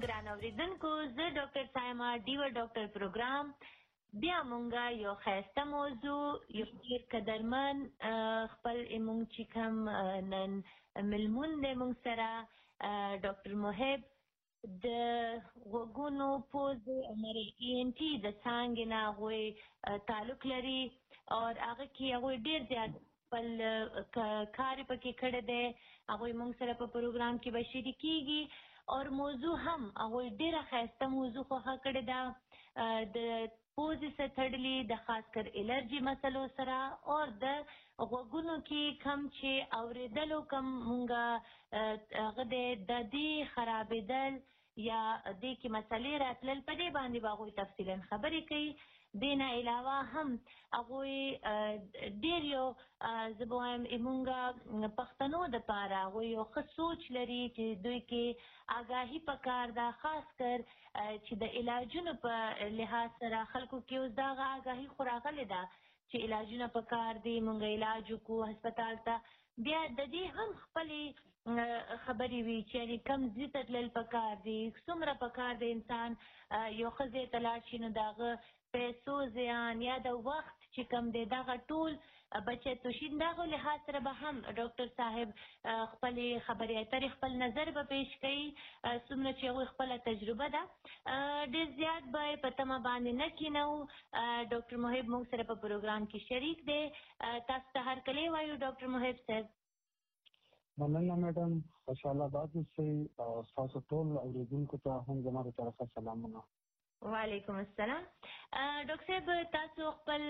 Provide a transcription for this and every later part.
ګران اوریدونکو زه ډاکټر سایما ډیور ډاکټر پروګرام بیا مونږه یو ښایسته موضوع یو ډېر قدرمن خپل مونږ چې کوم نن ملمون دی مونږ سره ډاکټر محب د غوږونو پوزې او ENT د څانګې نه هغوی تعلق لري او هغه کې هغوی ډېر زیات خپل کار یې پکې کړی دی هغوی مونږ سره په پروګرام کې به شریکېږي اور موضوع هم هغوی ډېره ښایسته موضوع خوښه کړې ده د پوزې سره تړلي د خاص کر الرجي مسلو سره او د غوږونو کې کم چې اورېدلو کم مونږه هغه د دې خرابېدل یا دې کې مسلې راتلل په دې باندې به هغوی تفصیلا خبرې کوي دې نه علاوه هم هغوی ډېر یو زه به وایم مونږه پښتنو دپاره هغوی یو ښه سوچ لري چې دوی کې آګاهي پکار ده خاص کر چې د علاجونو په لحاظ سره خلکو کې اوس دغه آګاهي خو راغلې ده چې علاجونه پکار دي مونږ علاج وکړو هسپتال ته بیا د دې هم خپلې خبرې وي چې یعنې کم ځای ته تلل پکار دي څومره پکار دی انسان یو ښه ځای ته لاړ شي نو د هغه پیسو زیان یا د وخت چې کم دی دغه ټول بچت وشي دغه لحاظ سره به هم ډاکټر صاحب خپلې خبرې اترې خپل نظر به پیش کوي څومره چې هغوی خپله تجربه ده ډېر زیات به یې په تمه باندې نه کښېنوو ډاکټر محب موږ سره په پروګرام کې شریک دی تاسو ته هرکلی وایو ډاکټر محب صاحب مننه میډم خوشحاله باد اوسئ او ستاسو ټول اورېدونکو ته هم زما د طرفه سلامونه وعلیکم السلام ډاکټر صاحب تاسو خپل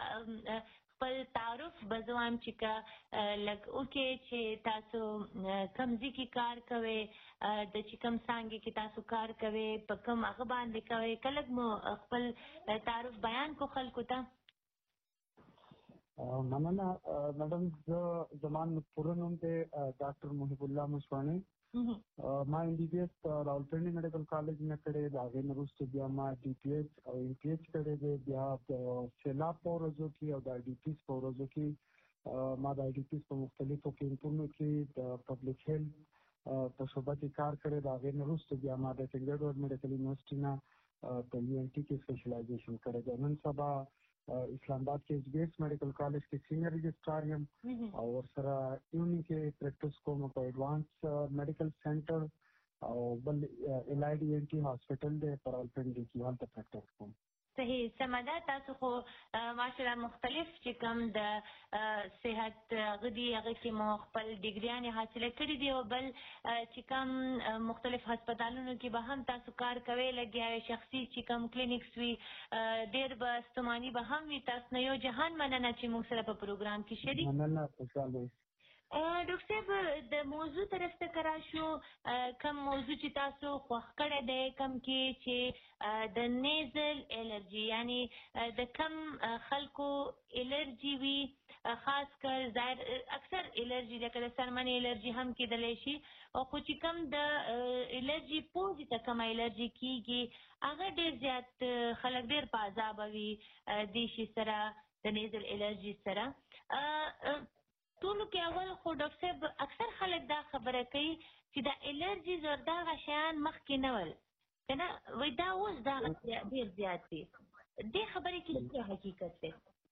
تعارف به زه وایم چې که لږ وکړئ چې تاسو کوم ځای کې کار کوئ د چې کوم څانګې کې تاسو کار کوئ په کوم هغه باندې کوئ که لږ مو خپل تعارف بیان کړو خلکو ته مننه میډم زما پوره نوم دی ډاکټر محب الله مشواڼي ما MBBS راولپنډي میډیکل کالج نه کړی د هغې نه وروسته بیا ما DPH او MPH کړی دی بیا د سیلاب په ورځو کې او د IDPs په ورځو کې ما د IDPs په مختلفو کیمپونو کې د پبلک هیلث په شعبه کې کار کړی د هغې نه وروسته بیا ما د چنګلډ میډیکل یونیورسټي نه په UNT کې سپیشلایزیشن کړی دی نن سبا اسلام آباد کې HBS میډیکل کالج کې سینیئر رجسټرار یم او ورسره ایونینګ کې پریکټس کوم په ایډوانس میډیکل سنټر او بل الایډ ENT هاسپټل دی په راولپنډي کې هلته پریکټس کوم صحیح سمه ده تاسو خو ماشاءالله مختلف چې کوم د صحت هغه دي هغه کې مو خپل ډګریانې حاصله کړي دي او بل چې کوم مختلف هسپتالونو کې به هم تاسو کار کوئ لګیا شخصي چې کوم کلینکس وي ډېر به ستوماني به هم وي تاسو نه یو جهان مننه چې موږ سره په پروګرام کې شریک مننه خوشحاله ډاکټر صاحب د موضوع طرف ته که راشو کوم موضوع چې تاسو خوښ کړی دی کوم کې چې د نیزل الرجي یعنی د کم خلکو الرجي وي خاص کر ظاهر اکثر الرجي لکه د سرمنې الرجي هم کېدلی شي او خو چې کوم د الرجي پوزې ته کومه الرجي کېږي هغه ډېر زیات خلک ډېر په عذابه وي دې شي سره د نیزل الرجي سره ټولو کې اول خو ډاکټر صاحب اکثر خلک دا خبره کوي چې دا الرجیز او دغه شیان مخکې نه ول که نه وایي دا اوس دغه ډېر زیات دي دې خبرې کې څه حقیقت دی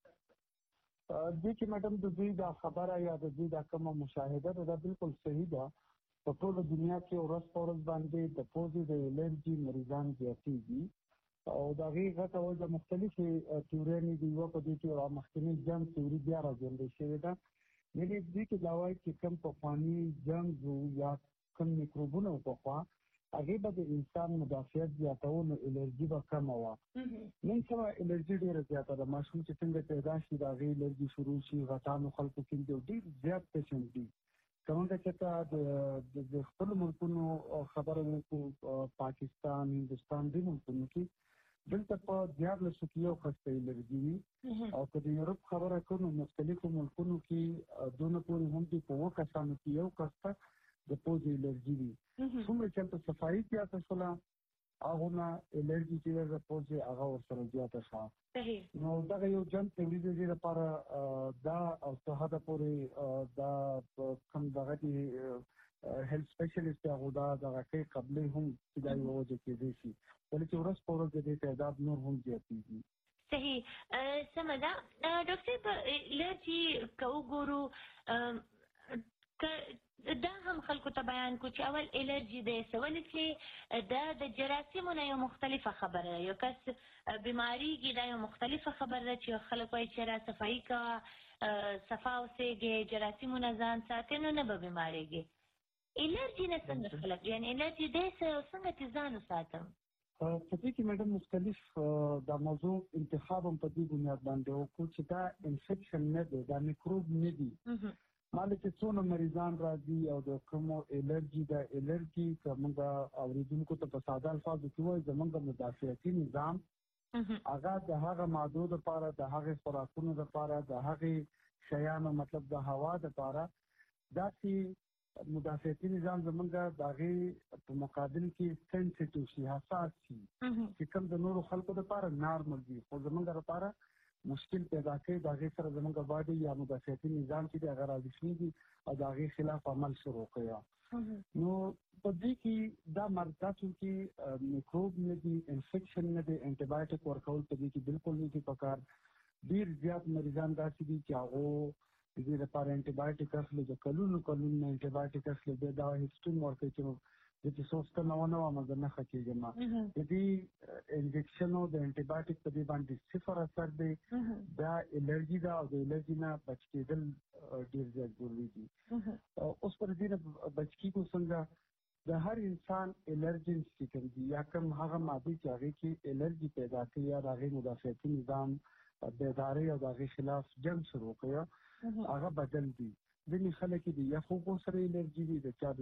دې کې میډم د دوی دا خبره یا د دوی دا کومه مشاهده ده دا بالکل صحیح ده په ټوله دنیا کې ورځ په ورځ باندې د پوزې د الرجي مریضان زیاتېږي او د هغې غټه وجه مختلفې تیوریانې دي یوه په دې کې یوه مخکینۍ جنګ تیوري بیا راژوندۍ شوې ده یعنې دوی کې دا وایي چې کوم پخواني جنګ وو یا کوم میکروبونه وو پخوا هغې به د انسان مدافعت زیاتو نو الرجي به کمه وه نن سبا الرجي ډېره زیاته ده ماشوم چې څنګه پیدا شي د هغې الرجي شروع شي غټانو خلکو کې ډېر زیات پیشنټ دي که موږ چېرته د خپلو ملکونو خبره وکړو پاکستان هندوستان دې ملکونو کې دلته په 1400 کې یو کس ته الرجي وي او که د یورپ خبره کوو نو مختلفو ملکونو کې دونه پورې هم دي په اووه کسانو کې یو کس ته د پوزې الرجي وي څومره چې هلته صفایي زیاته شوله هغونه الرجي چې ده د پوزې هغه ورسره زیاته شوه نو دغه یو جنګ تولید د دې لپاره دا او څه حده پورې دا کوم دغه دي هیلث سپیشلیست هغه دا کې قبلې هم چې دا یو وجه کېدای شي ولې چې ورځ په ورځ د دې تعداد نور هم زیاتېږي. صحیح سمه ده. ډاکټر صاحب الرجي که وګورو دا هم خلکو ته بیان کو چې اول الرجي دی څه ولې چې دا د جراثیمو نه یو مختلفه خبره ده. یو کس بیماریږي دا یو مختلفه خبره ده چې خلک وایي چې را صفایي کوه صفا اوسېږي جراثیمو نه ځان ساتې نو نه به بیماریږي. الرجي نه څنګه خلک یعنې الرجي دی څنګه چې ځان وساتم؟ په دې کې میډم مختلف د موضوع انتخاب هم په دې بنیاد باندې وکړو چې دا انفیکشن نه دی دا میکروب نه دي. مالې چې څونه مریضان راځي او د کومو الرجي دا الرجي که موږ اورېدونکو ته په ساده الفاظو کې وایي زموږ مدافعتي نظام هغه د هغه مادو دپاره د هغې خوراکونو دپاره د هغې شیانو مطلب د هوا دپاره داسې مدافعتي نظام زمونږ د هغې په مقابل کې سینسیټیو شي حساس شي چې کوم د نورو خلکو دپاره نارمل وي خو زمونږ دپاره مشکل پیدا کوي د هغې سره زمونږ باډي یا مدافعتي نظام چې دی هغه راویښېږي او د هغې خلاف عمل شروع کوي. نو په دې کې دا مرضا چې میکروب نه دي انفیکشن نه دی انټي بایوټیک ورکول په دې کې بالکل نه دي پکار. ډېر زیات مریضان داسې دي چې هغو د دې لپاره انټي بایوټیک اخلي د کلونو نه انټي بایوټیک اخلي بیا دا هیسټرین ورکوي چې د چې څو ستنه ونه وم زه نښه کېږم. د دې انجکشنو د انټي بایوټیک په دې باندې صفر اثر دی. دا الرجي ده او د الرجي نه بچ کېدل ډېر زیات ضروري دي. اوس پر دې نه بچ کېږو څنګه؟ د هر انسان الرجنس چې کوم دي یا کوم هغه مادې چې هغې کې الرجي پیدا کوي یا د هغې مدافعتي نظام بیدارۍ او د هغې خلاف جنګ شروع کوي هغه بدل دي. ځینې خلک د یخ اوبو سره الرجي وي د چا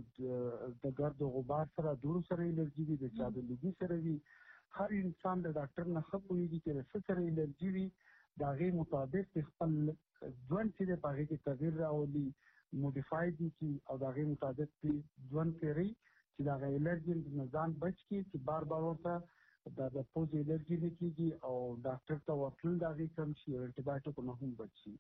د ګرد و غبار سره دوړو سره الرجي وي د چا د لوګي سره وي. هر انسان د ډاکټر نه ښه پوهېږي چې د څه سره الرجي وي د هغې مطابق خپل ژوند چې دی په هغې کې تغییر راولي موډیفای دي کړي او د هغې مطابق ژوند تېروي چې د هغه الرجي نه ځان بچ کړي چې بار بار ورته د پوزې الرجي نه کېږي او ډاکټر ته ورتلل د هغې کم شي او انټي بایوټیکو نه هم بچ شي.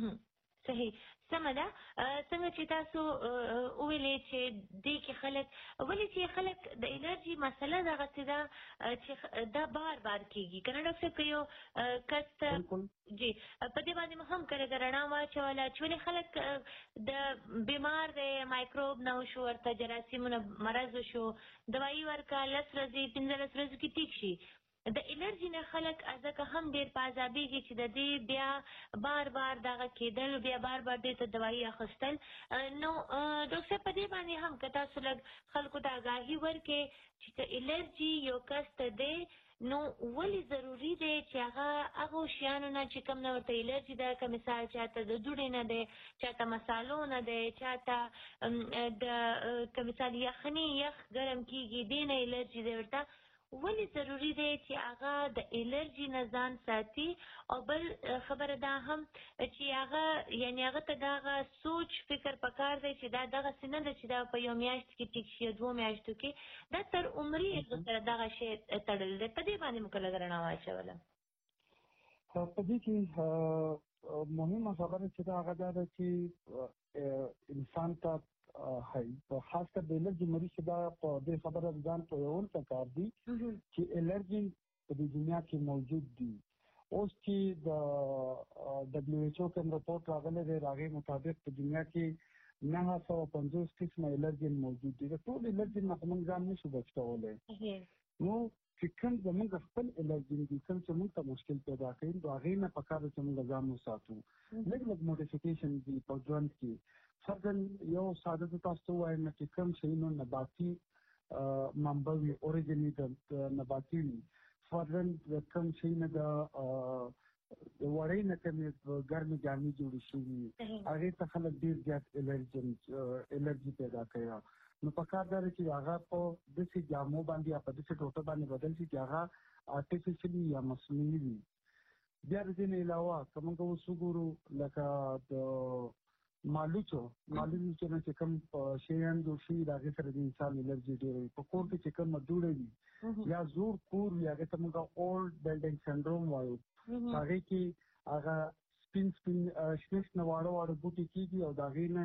صحیح سمه ده. څنګه چې تاسو وویلې چې دې کې خلک ولې چې خلک د الرجي مسله دغسې ده چې دا بار بار کېږي که نه ډاکټر صاحب که یو کس ته جی په دې باندې مو هم کله رڼا واچوله چې ولې خلک د بیمار دی مایکروب نه وشو ورته جراثیمو نه مرض وشو دوایي ورکړه 10 ورځې 15 ورځو کې ټیک شي. د الرجي نه خلک ځکه هم ډېر په عذابېږي چې د دې بیا بار بار دغه کېدل بیا بار بار دې ته دوایي اخیستل. نو ډاکټر صاحب په دې باندې هم که تاسو لږ خلکو ته آګاهي ورکړې چې که الرجي یو کس ته دی نو ولې ضروري دی چې هغو شیانو نه چې کوم نه ورته الرجي ده که مثال چاته د دوړې نه دی چاته مسالو نه دی چاته د که مثال یخني یخ ګرم کېږي دې نه الرجي دی ورته ولې ضروري دی چې هغه د الرجي نه ځان ساتي. او بل خبره دا هم چې هغه یعنې هغه ته دغه سوچ فکر پکار دی چې دا دغسې نه ده چې دا په یو میاشت کې ټیک شي 2 میاشتو کې دا تر عمري سره دغه شی تړل دی. په دې باندې مو کله رڼا واچوله؟ په دې کې مهمه خبره چې دا هغه دا ده چې انسان ته خاص کر د الرجي مریض چې دا په دې خبره ځان پوهول پکار دي چې الرجي په دې دنیا کې موجود دي. اوس چې د WHO کوم رپورټ راغلی دی د هغې مطابق په دنیا کې 950 قسمه الرجي موجود دي. د ټول الرجي نه موږ ځان نشو بچ کولی. نو چې کوم زموږ خپل الرجي دي کوم چې موږ ته مشکل پیدا کوي نو هغې نه پکار ده چې موږ ځان وساتو. لږ لږ موډیفیکیشن دي په ژوند کې. فرضاً یو ساده د تاسو وایم چې کوم شیانو نباتي منبع وي اوریجن د نباتي وي. فرضاً کوم شی نه د وړۍ نه کومې ګرمې جامې جوړې شوي هغې ته خلک ډېر زیات الرجي پیدا کوي. نو پکار دا دی چې هغه په داسې جامو باندې یا په داسې ټوټه باندې بدل شي چې هغه آرټیفیشلي یا مصنوعي وي. بیا د دې نه علاوه که موږ اوس وګورو لکه د مالوچو چې نه چې کوم شیان جوړ شوي د هغې سره د انسان الرجي ډېره وي. په کور کې چې کومه دوړه وي یا زوړ کور وي هغې ته موږ اولډ بلډینګ سنډروم وایو. هغې کې هغه سپین شنه شنه واړه واړه بوټي کېږي او د هغې نه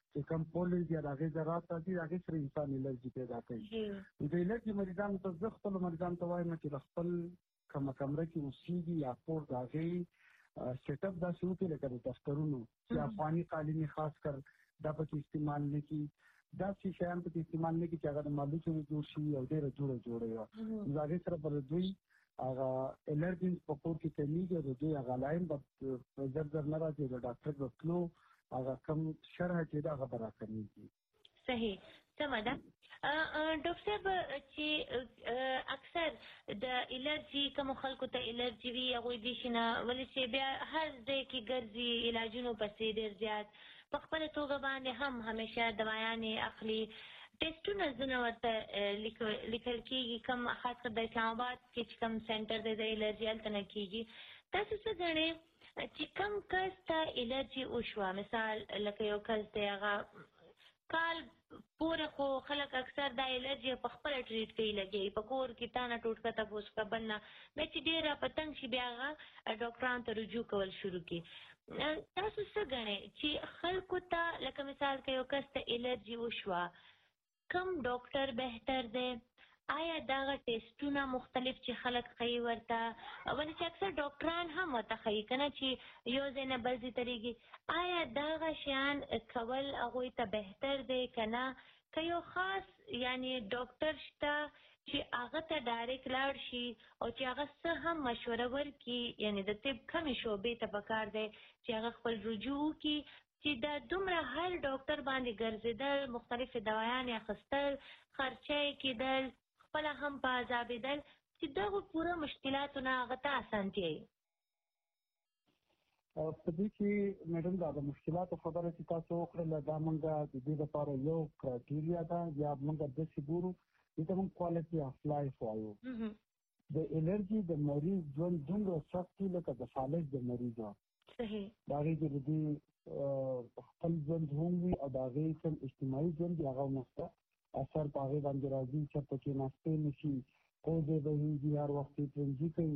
چې کوم پولز یا هغه ذرات دي هغه سره انسان الرجی پیدا کوي. د الرجی مریضانو ته زه خپل مریضانو ته وایم چې خپل کمره کې اوسېږي یا کور د هغې سیټ اپ داسې وکړي لکه د دفترونو چې افغاني قالینې خاص کر دا پکې استعمال نه کړي، داسې شیان پکې استعمال نه کړي چې هغه د مالوچو نه جوړ شي او ډېره جوړه وي. د هغې سره به دوی هغه الرجنس په کور کې کمیږي او د دوی هغه لایم به زر نه راځي، د ډاکټر به تلو هغه کم شرح چې دا هغه به راکمیږي. صحیح، سمه ده. ډاکټر صاحب چې اکثر د الرجي کومو خلکو ته الرجي وي هغوی دې شي نه ولې چې بیا هر ځای کې ګرځي علاجونو پسې ډېر زیات په خپله توګه باندې هم همیشه دوایانې اخلي، ټیسټونه ځینې ورته لیکل کېږي، کوم خاص کر د اسلام آباد کې چې کوم سینټر دی د الرجي هلته نه کېږي. تاسو څه ګڼئ چې کوم کس ته الرجي وشوه، مثال لکه یو کس دی هغه کال پورې خو خلک اکثر دا الرجي په خپله ټریټ کوي، لګوي په کور کې تا نه ټوټکه تپوس کړه بل نه، بیا چې ډېره په تنګ شي بیا هغه ډاکټرانو ته رجوع کول شروع کړي. تاسو څه ګڼئ چې خلکو ته لکه مثال که یو کس ته الرجي وشوه کوم ډاکټر بهتر دی؟ آیا دغه ټیسټونه مختلف چې خلک ښیي ورته ولې چې اکثر ډاکټران هم ورته ښیي که نه چې یو ځای نه بل ځای ته ریږي، آیا دغه شیان کول هغوی ته بهتر دی که نه؟ که یو خاص یعنی ډاکټر شته چې هغه ته ډایرکټ لاړ شي او چې هغه څه هم مشوره ورکړي، یعنی د طب کمې شعبې ته پکار دی چې هغه خپل رجوع وکړي چې دا دومره هر ډاکټر باندې ګرځېدل، مختلفې دوايانې اخیستل، خرچه یې کېدل، خپله هم په عذابېدل، چې دغو پوره مشکلاتو نه هغه ته اسانتیا وي. په دې کې میډم دا د مشکلاتو خبره چې تاسو وکړله دا موږ د دې لپاره یو کرایټیریا ده یا موږ داسې ګورو دې ته موږ کوالټي اف لایف وایو. د الرجي د مریض ژوند دومره سخت وي لکه د فالج د مریض. صحیح. د هغې کې د دې خپل ژوند هم وي او د هغې کوم اجتماعي ژوند وي هغه هم نشته، اثر په هغې باندې راځي چې پکې ناستې نه شي، پوزې بهېږي، هر وخت یې ترنجي کوي.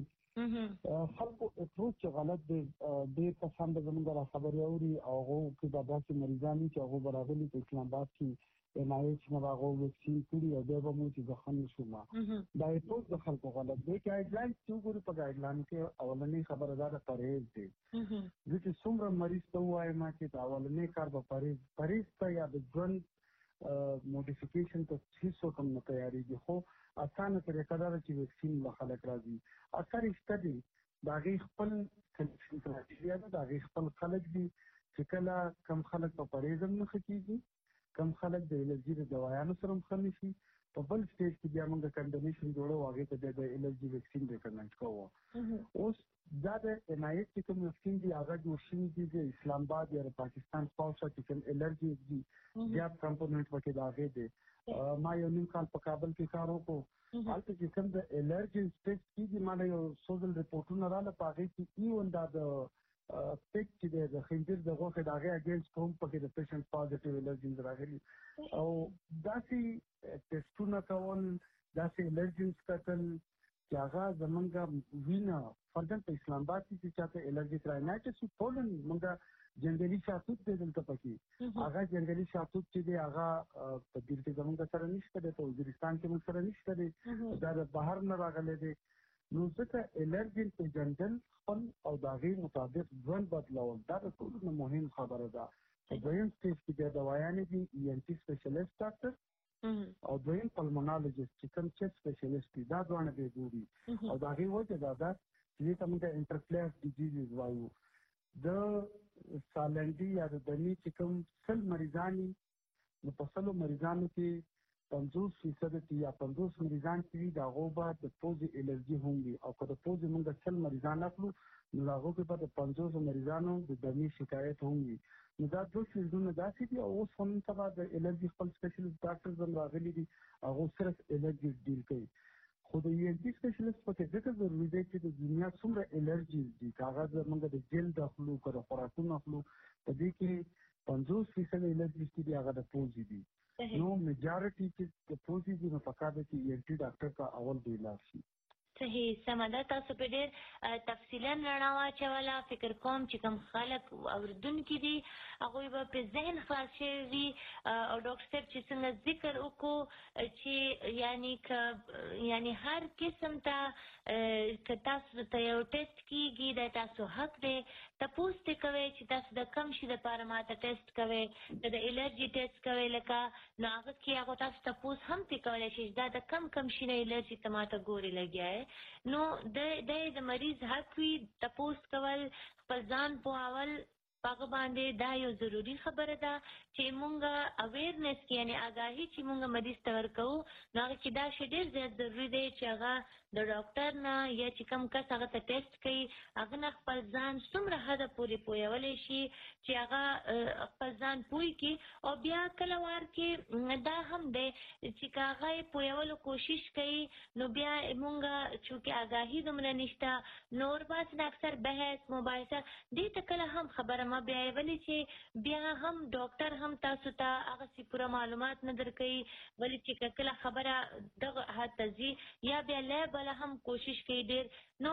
خلکو اپروچ چې غلط دی، ډېر کسان به زموږ را خبرې اوري او هغو کې به داسې مریضان وي چې هغو به راغلي په اسلام آباد کې NIH نه به هغو ویکسین کړي او بیا به مو چې زه ښه نه شوم. دا اپروچ د خلکو غلط دی. ګایډلاینز چې وګورو په ګایډلاین کې اولنۍ خبره دا د پرهیز دی. زه چې څومره مریض ته ووایم چې د اولنۍ کار به پرهیز ته یا د ژوند موډیفیکیشن ته هېڅوک هم نه تیارېږي، خو اسانه طریقه دا ده چې ویکسین له خلک راځي. اثر یې شته دی، د هغې خپل کرایټیریا ده، د هغې خپل خلک دي چې کله کم خلک په پرهیز هم نه ښه کېږي، کم خلک د الرجي د دوایانو سره هم ښه نه شي. په بل سټیج کې بیا موږ کمبینیشن جوړو، هغې ته بیا د الرجي ویکسین ریکمنډ کوو. اوس دا د NIH چې کوم ویکسین دي هغه جوړ شوي دي د اسلام آباد یا د پاکستان خواوشا چې کوم الرجي دي زیات کمپوننټ پکې د هغې دی. ما یو نیم کال په کابل کې کار وکړو، هلته چې کوم د الرجي ټیسټ کېږي ما له یو څو ځل رپورټونه راغله، په هغې کې ایون دا د پیک چې دی د خنزیر د غوښې د هغې اګینسټ هم پکې د پیشنټ پازیټیو الرجنز راغلي او داسې ټیسټونه کول، داسې الرجنز کتل چې هغه زمونږ وینه فردن په اسلام آباد کې چې چاته الرجیک رایټس وي ټولن موږ جنګلي شاتوت دی دلته پکې، هغه جنګلي شاتوت چې دی هغه په دیر کې زمونږ سره نشته دی، په وزیرستان کې موږ سره نشته دی، دا د بهر نه راغلی دی. نو ځکه الرجن پېژندل خپل او د هغې مطابق ژوند بدلول دا د ټولو نه مهم خبره ده. په دویم سټیج کې بیا دوایانې دي، ENT سپیشلیسټ ډاکټر او دویم پلمونالوجسټ چې کوم چیسټ سپیشلیسټ دي، دا دواړه به ګوري او د هغې وجه دا ده چې دې ته موږ انټرپلی اف ډیزیزز وایو. د سالنډي یا د دمې چې کوم 100 مریضان وي نو په 100 مریضانو کې 50% یا 50 مریضان چې وي د هغو به د پوزې الرجي هم وي او که د پوزې موږ 100 مریضان اخلو نو د هغو کې به د 50 مریضانو د دمې شکایت هم وي. نو دا دوه فیلډونه داسې دي او اوس هم سبا د الرجي خپل سپیشلیسټ ډاکټرز هم راغلي دي، هغو صرف الرجي ډیل کوي. خو د ENT سپیشلیسټ پکې ځکه ضروري دی چې د دنیا څومره الرجیز دي، که هغه موږ د جلد اخلو که د خوراکونو اخلو، په دې کې 50% الرجیز چې دي هغه د پوزې دي. نو میجارټي چې د پوزې دي نو پکار دی چې ENT ډاکټر ته اول دی لاړ شي. صحیح سمه ده. تاسو په ډېر تفصیلا رڼا واچوله. فکر کوم چې کوم خلک اورېدونکي دي هغوی به په ذهن خلاص شوي وي. او ډاکټر صاحب چې څنګه ذکر وکړو چې یعنې هر قسم ته که تاسو ته یو ټیسټ کېږي دا تاسو حق دی. تپوس ترې کوئ چې تاسو د کوم شي دپاره ما ته ټیسټ کوئ. که د الرجي ټیسټ کوئ لکه نو هغه کې هغه تاسو تپوس هم ترې کولی شئ چې دا د کم شي نه الرجي ته ما ته ګورې لګیا دی. نو د مریض حق وي تپوس کول، خپل ځان پوهول په هغه باندې. دا یو ضروري خبره ده چې مونږ اویرنس کې یعنې آګاهي چې مونږ مریض ته ورکوو نو هغه کې دا شی ډېر زیات ضروري دی چې هغه د ډاکټر نه یا چې کوم کس هغه ته ټیسټ کوي هغه نه خپل ځان څومره حده پورې پوهولی شي چې هغه خپل ځان پوه کړي. او بیا کله وار کې دا هم دی چې که هغه یې پوهولو کوشش کوي نو بیا مونږ چونکې آګاهي دومره نشته نو ورباسې اکثر بحث مباحثه دې ته کله هم خبره مه بیایولې چې بیا هم ډاکټر هم تاسو ته هغسې پوره معلومات نه درکوي. ولې چې کله خبره دغه حد ته ځي یا بیا لیبله هم کوشش کوي ډېر نو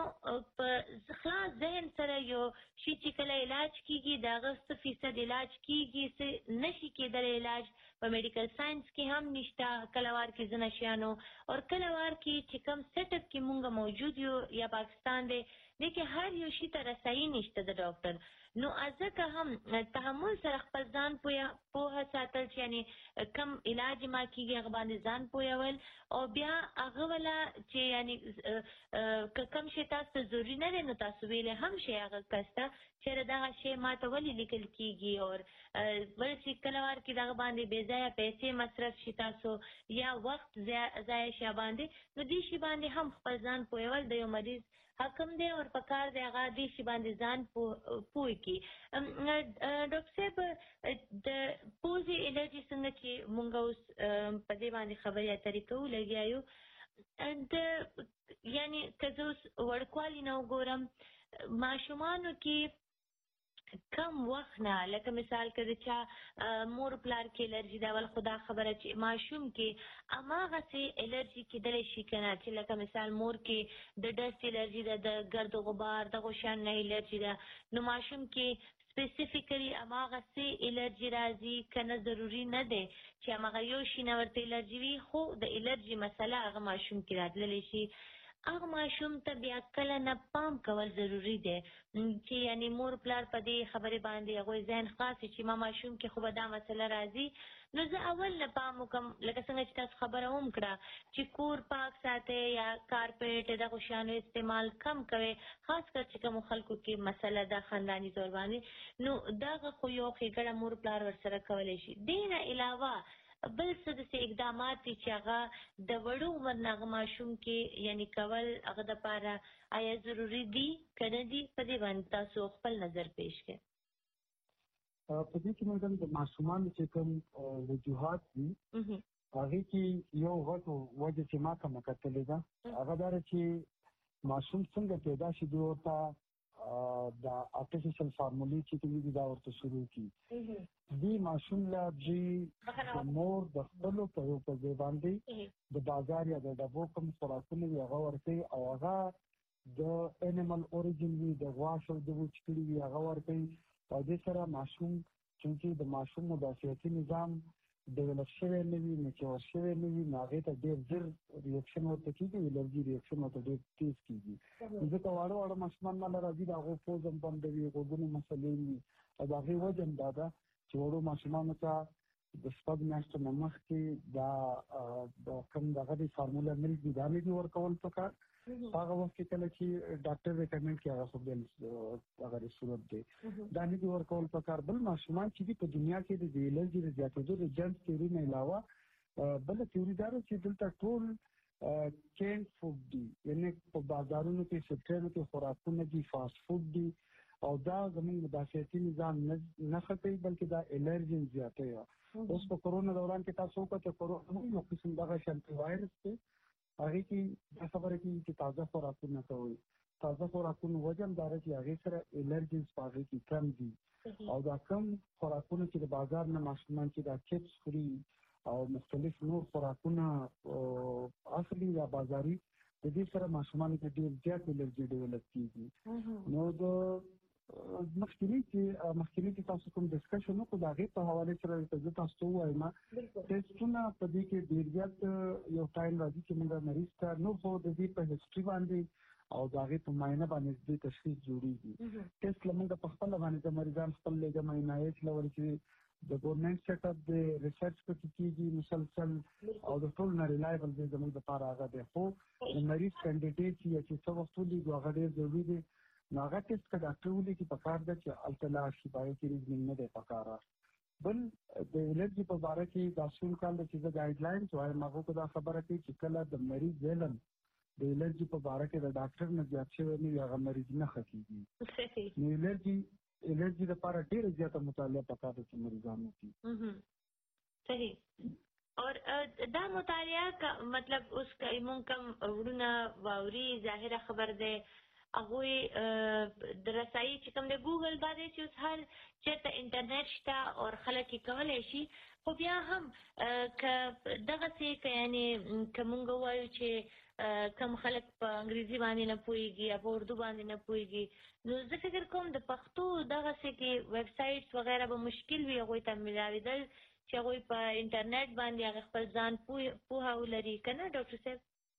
په خلاص ذهن سره یو شي چې کله علاج کېږي د هغه څه فیصد علاج کېږي څه نشي کېدلی علاج په میډیکل ساینس کې هم نشته. کله وار کې ځینې شیانو او کله وار کې چې کوم سیټ اپ کې مونږ موجود یو یا پاکستان دی دې کې هر یو شي ته رسایي نشته د ډاکټر. نو ځکه هم تحمل سره خپل ځان پوهه ساتل چې یعنې کم علاج ما کېږي هغه باندې ځان پوهول او بیا هغه والا چې یعنې که کوم شی تاسو ته ضروري نه دی نو تاسو ویلی هم شئ هغه کس ته چېرې دغه شی ما ته ولې لیکل کېږي او بل چې کله وار کې دغه باندې بې ځایه پیسې مصرف شي تاسو یا وخت ضایع شي باندې نو دې شي باندې هم خپل ځان پوهول د یو مریض حکم دی او پکار دی هغه دې شي باندې ځان پوه کړي. ډاکټر صاحب د پوزې الرجي څنګه چې مونږ اوس په دې باندې خبرې اترې کوو لګیا یو یعنې که زه اوس وړوکوالي نه وګورم ماشومانو کې کم وخت نه لکه مثال که د چا مور پلار کې الرجي ده ول خو دا خبره چې ماشوم کې هماغسې الرجي کېدلی شي که نه چې لکه مثال مور کې د ډسټ الرجي ده د ګرد و غبار دغو شیانو نه الرجي ده نو ماشوم کې سپیسیفیکلی هماغسې الرجي راځي که نه ضروري نه دی چې هماغه یو شي نه ورته الرجي وي خو د الرجي مسله هغه ماشوم کې راتللی شي. هغه ماشوم ته بیا کله نه پام کول ضروري دی چې یعنې مور پلار په دې خبرې باندې هغوی ذهن خلاص چې ما ماشوم کې خو به دا مسله راځي نو زه اول نه پام وکړم لکه څنګه چې تاسو خبره هم کړه چې کور پاک ساتئ یا کارپېټ دغو شیانو استعمال کم کوئ خاص کر چې کومو خلکو کې مسله ده خانداني طور باندې نو دغه خو یو ښېګړه مور پلار ورسره کولی شي. دې نه علاوه بل څه داسې اقدامات دي چې هغه د وړو عمر نه هغه ماشوم کې یعنې کول هغه دپاره آیا ضروري دي که نه دي په دې باندې تاسو خپل نظر پیش کړئ. په دې کې مګم د ماشومانو چې کوم وجوهات دي هغې کې یو غټ وجه چې ما ته مکتلې ده هغه دا ده چې ماشوم څنګه پیدا شي دوی ورته د آرټیفیشل فارمولې چې کومې دي دا ورته شروع کړي. دې ماشوم له دوی مور د خپلو په ځای باندې د بازار یا د ډبو کوم خوراکونه وي هغه ورکوي او هغه د انیمل اوریجن وي د غوا شو د وچ کړي وي هغه ورکوي او دې سره ماشوم چونکې د ماشوم مدافعتي نظام ډیولپ شوی نه وي میچور شوی نه وي نو هغې ته ډېر ژر ریاکشن ورته کېږي الرجي ریاکشن ورته ډېر تېز کېږي. ځکه واړه ماشومان ماله راځي د هغو پوز هم بندوي غوږونو مسلې وي او د هغې وجه هم دا ده چې وړو ماشومانو ته د شپږ میاشتو نه مخکې د کوم دغه د فارموله ملک دي دا نه دي ورکول پکار هغه وخت کې کله چې ډاکټر ریکمنډ کړي هغه خو بل هغه صورت دی دا نه دي ورکول پکار. بل ماشومان چې دي په دنیا کې د الرجي د زیاتېدو د جنس تیوري نه علاوه بله تیوري دا ده چې دلته ټول کینډ فوډ دي یعنې په بازارونو کې فیکټریو کې خوراکونه دي فاسټ فوډ دي او دا زموږ مدافعتي نظام نه ښه کوي بلکې دا الرجي زیاتوي. اوس په کرونا دوران کې تاسو وکړه چې کرونا یو قسم دغه انټي وایرس دی هغې کې دا خبره کېږي چې تازه خوراکونه کوئ. تازه خوراکونو وجه هم دا ده چې هغې سره الرجنس په هغې کې کم دي او دا کم خوراکونه چې د بازار نه ماشومان چې دا چپس خوري او مختلف نور خوراکونه اخلي یا بازاري د دې سره ماشومانو کې ډېر زیات الرجي ډیولپ کېږي. نو د مخکینی چې تاسو کوم ډسکشن وکړو د هغې په حوالې سره زه تاسو ته ووایم ټیسټونه په دې کې ډېر زیات یو ټایم راځي چې موږ مریض ته نور خو د دې په هسټري باندې او د هغې په معاینه باندې دې تشخیص جوړېږي. ټیسټ له موږ په خپله باندې د مریضان خپل لېږم NIH لول چې د ګورنمنټ سیټ اپ د ریسرچ پکې کېږي مسلسل او د ټول نه ریلایبل دی زموږ دپاره هغه دی. خو د مریض کینډیډیټ یا چې څه وخت ولیږو هغه ډېر ضروري دی. نو هغه ټیسټ که ډاکټر ولیکي پکار ده چې هلته لاړ شي بایوکې ریزنینګ نه دی پکار. بل د الرجي په باره کې دا څو کال ده چې زه ګایډلاینز وایم هغو کې دا خبره کوي چې کله د مریض علم د الرجي په باره کې د ډاکټر نه زیات شوی نه وي هغه مریض نه ښه کېږي. نو الرجي لپاره ډېره زیاته مطالعه پکار ده چې مریضان وکړي. صحیح. اور دا مطالعه مطلب اوس موږ کوم وروڼه واوري ظاهره خبر دی هغوی د رسایي چې کوم دی ګوګل باندې چې اوس هر چېرته انټرنیټ شته او خلک یې کولی شي. خو بیا هم که دغسې که یعنې که موږ ووایو چې کم خلک په انګریزي باندې نه پوهېږي یا په اردو باندې نه پوهېږي نو زه فکر کوم د پښتو دغسې کې ویب سایټس وغیره به مشکل وي هغوی ته ملاوېدل چې هغوی په انټرنیټ باندې هغه خپل ځان پوهه ولري که نه ډاکټر صاحب؟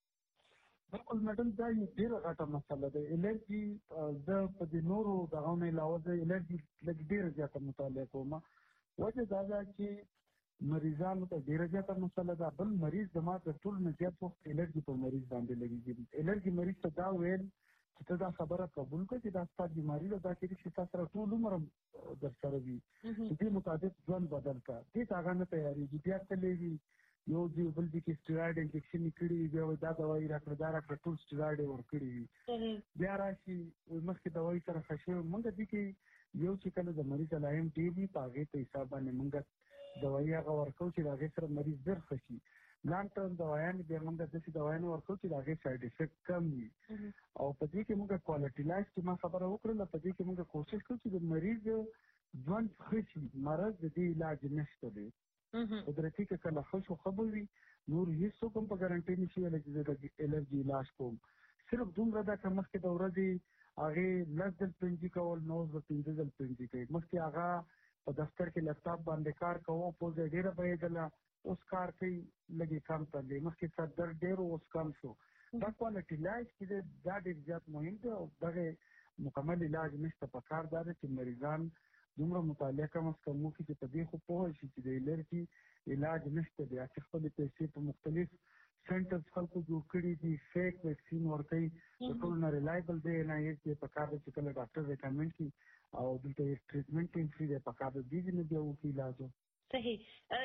بالکل میډم دا یو ډېره غټه مسله ده. الرجي زه په دې نورو دغو نه علاوه زه الرجي لږ ډېره زیاته مطالعه کوم. وجه دا ده چې مریضانو ته ډېره زیاته مسله ده. بل مریض زما تر ټولو نه زیات وخت الرجي په مریض باندې لګېږي. الرجي مریض ته دا ویل چې ته دا خبره قبول کړه چې دا ستا بیماري ده دا کېدای شي تا سره ټول عمر در سره وي چې دې مطابق ژوند بدل کړه. دې ته هغه نه تیارېږي. بیا تللی وي یو ځای بل ځای کې سټیراید انجکشن یې کړي وي بیا وایي دا دوایي راکړه دا راکړه ټول سټیراید یې ورکړي وي. بیا راشي مخکې دوایي سره ښه شوی مونږ دې کې یو چې کله د مریض علایم ډېر وي په هغې په حساب باندې مونږ دوایي هغه ورکوو چې د هغې سره مریض ژر ښه شي. لانګ ټرم دوایانې بیا مونږ داسې دوایانې ورکوو چې د هغې سایډ افیکټ کم وي. او په دې کې مونږ کوالټي لایف چې ما خبره وکړله په دې کې مونږ کوشش کوو چې د مریض ژوند ښه شي. مرض د دې علاج نشته دی. قدرتي که کله ښه شو ښه به وي. نور هېڅوک هم په ګارنټۍ نشي ویلی چې زه د الرجي علاج کوم. صرف دومره ده که مخکې د ورځې هغې 10 ځل پنجي کول نو اوس به 15 ځل پنجي کوي. مخکې هغه په دفتر کې لیپټاپ باندې کار کوو پوزه ډېره بهېدله اوس کار کوي لږې کم کړ دی. مخکې سر درد ډېر اوس کم شو. دا کوالټي لایف چې دی دا ډېر زیات مهم دی او دغې مکمل علاج نشته. پکار دا ده چې مریضان دومره مطالعه کم از کم وکړي چې په دې خو پوه شي چې د الرجي علاج نشته دی. چې خپلې پیسې په مختلف سنټرز خلکو جوړ کړي دي فیک ویکسین ورکوي د ټولو نه ریلایبل دی. NIH دی پکار دی چې کله ډاکټر ریکمنډ کړي او دلته یې ټریټمنټ هم فري دی پکار دی دې نه بیا وکړي علاج. صحیح.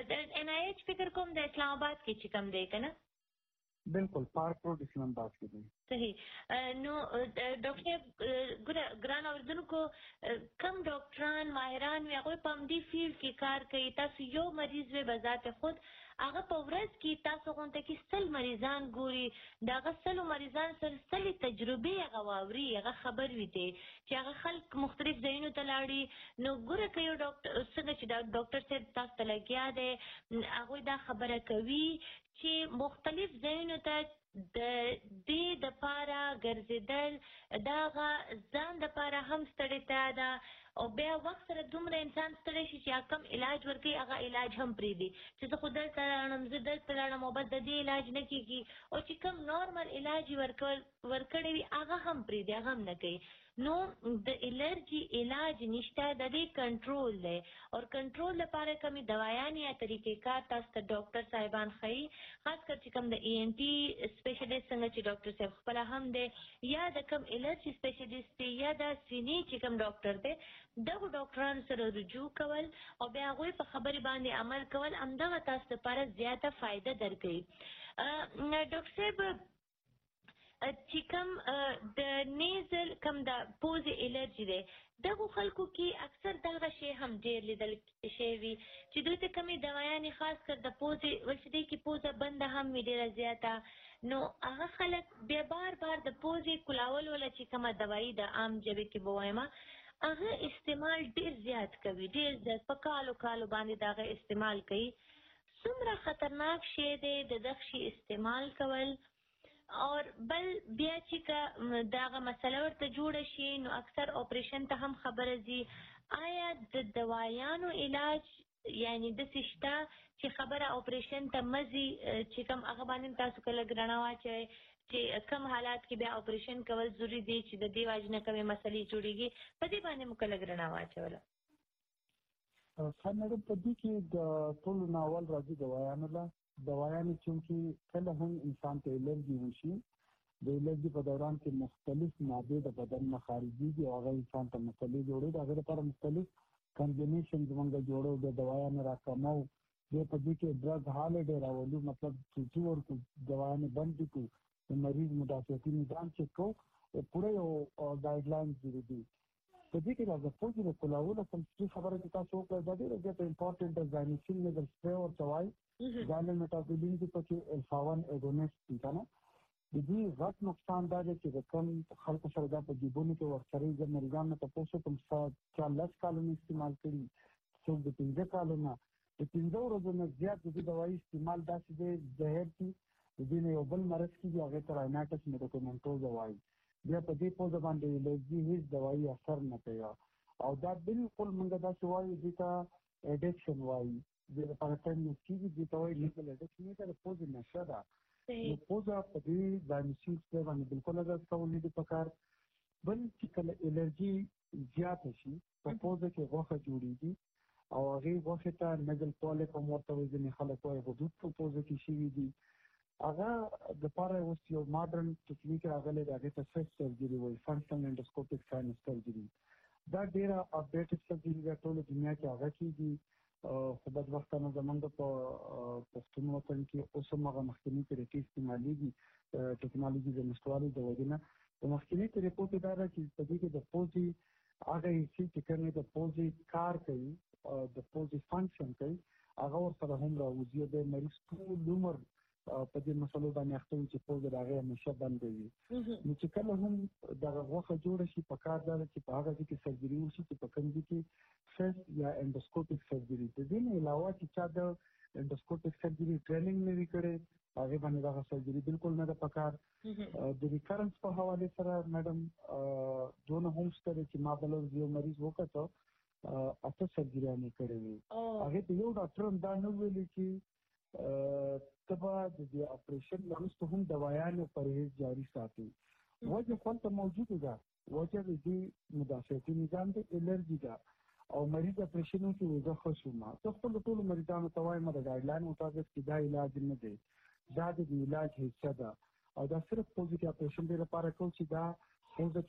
NIH فکر کوم د اسلام آباد کې چې کوم دی که نه؟ بالکل پارک روډ اسلام آباد کې دی. صحیح. نو ډاکټر صاحب ګران اورېدونکو کم ډاکټران ماهران وي هغوی په همدې فیلډ کې کار کوي. تاسو یو مریض وی بذات خود هغه په ورځ کې تاسو غونډه کې 100 مریضان ګوري. د هغه 100 مریضان سره 100 تجربې هغه واوري هغه خبر وي دی چې هغه خلک مختلف ځایونو ته لاړي. نو ګوره که یو ډاکټر څنګه چې ډاکټر صاحب تاسو ته لګیا دی هغوی دا خبره کوي چې مختلف ځایونو ته د دې دپاره ګرځېدل د هغه ځان دپاره هم ستړېتیا ده او بیا وخت سره دومره انسان ستړی شي چې کم علاج ورکوي هغه علاج هم پرېږدي چې زه خو دلته لاړم زه دلته لاړم او بس د دې علاج نه کېږي او چې کوم نارمل علاج یې ورکړی وي هغه هم پرېږدي هغه هم نه کوي. نو د الرجي علاج نشته د دې کنټرول دی او کنټرول لپاره کمې دوایانې یا طریقې کار تاسو ته ډاکټر صاحبان ښیي خاص کر چې کوم د ENT سپیشلیست څنګه چې ډاکټر صاحب خپله هم دی یا د کوم الرجي سپیشلیست دی یا د سینې چې کوم ډاکټر دی دغو ډاکټرانو سره رجوع کول او بیا هغوی په خبرې باندې عمل کول همدغه تاسو لپاره زیاته فایده درکوي. ډاکټر صاحب چې کوم د نیزل کوم د پوزې الرجي دی دغو خلکو کې اکثر دغه شی هم ډېر لیدل شوی وي چې دوی ته کمې دوایانې خاص کر د پوزې ول چې دی کې پوزه بنده هم وي ډېره زیاته نو هغه خلک بیا بار بار د پوزې کلاول ولا چې کومه دوایي د عام ژبې کې به وایم هغه استعمال ډېر زیات کوي ډېر زیات په کالو کالو باندې د هغه استعمال کوي. څومره خطرناک شی دی د دغه شي استعمال کول اور بل بیا چې دغه مسله ورته جوړه شي نو اکثر اپریشن ته هم خبره ځي. آیا د دوايانو علاج یعنی د سشتا چې خبره اپریشن ته مزي چې کوم هغه باندې تاسو کله ګرانه واچي چې کم حالات کې بیا اپریشن کول ضروری دي چې د دې واجنه کومه مسلې جوړيږي په دې باندې مکله ګرانه واچوله. خنډ په دې کې د ټول ناول راځي دوايانو لا دوايانو چې کله هم انسان ته الرجي وشي د الرجي په دوران کې مختلف ماده د بدن نه خارجي دي او هغه انسان ته مسلې جوړي دا هغه لپاره مختلف کمبینیشن زمونږ جوړو د دوايانو راکمو د په دې کې ډرګ هالیډے راولو مطلب چې ورکو دوايانو بند دي د مریض مدافعتي نظام چې کو پوره یو ګایډلاین جوړ دي. په دې کې د فوجي د کلاولو کوم څه خبره چې تاسو وکړه دا ډېره زیاته امپورټنټ ده. ځانشین لیدل سپری او توای ځان میټابولیزم کې پکې الفا-1 اګونیسټ دي کنه. د دې غټ نقصان دا دی چې کوم خلکو سره دا په جیبونو کې ورسره د مریضانو ته تاسو کوم څه 40 کالونو استعمال کړي څو د 15 کالونو د 15 ورځې نه زیات د دوايي استعمال داسې دی زهر دي د دې یو بل مرض کې هغه تر رایناټس میډیکامنټو دوايي بیا په دې په ځبان دی لږی هیڅ دوايي اثر نه کوي او دا بالکل موږ دا څه وایو چې تا اډکشن وایي د پارټن کې دي ته وایي لیګل اډکشن نه تر پوز نشه ده نو پوز په دې باندې چې باندې بالکل دا څه دي په کار بل چې کله الرجي زیات شي په پوز کې غوښه جوړیږي او هغه غوښه ته نزل پاله په مرتبه ځنې خلک وایي حدود په پوز کې شي دي هغه د پاره اوس یو ماډرن ټیکنیک راغلی دی هغه ته سیس سرجري وایي فنکشنل انډوسکوپیک ساینس سرجري دا ډیره اپډیټډ سرجري ده ټول دنیا کې هغه کیږي خو بدبختانه زمونږ په پښتون وطن کې اوس هم هغه مخکني طریقې استعمالیږي ټیکنالوژي د نشتوالي د وجې نه د مخکني طریقو کې دا ده چې په دې کې د پوزي هغه چې کومې د پوزي کار کوي د پوزي فنکشن کوي هغه ورسره هم راوځي د مریض ټول عمر په دې مسلو باندې اخته چې پوز راغی همیشه بند وي نو چې کله هم د غوښه جوړ شي په کار دا چې په هغه کې سرجري وشي چې په کوم کې فیس یا انډوسکوپیک سرجري د دې نه علاوه چې چا د انډوسکوپیک سرجري ټریننګ نه وکړي هغه باندې دا سرجري بالکل نه د پکار د ریکرنس په حواله سره میډم دونه هم ستاره چې ما بل یو مریض وکړو اته سرجري نه کړې هغه ته یو ډاکټر دا نه ویلي چې تبا د دې اپریشن وروسته هم دوايانو پرهیز جاری ساتي وجه خپل موجوده ده وجه د دې مدافعتي نظام د الرجي ده او مریض اپریشنو کې وځه خصوصا ته خپل ټول مریضانو ته وایم د ګایډلاین مطابق چې دا علاج نه دی دا د علاج حصہ ده او دا صرف پوزیټیو اپریشن لپاره کوم چې دا څنګه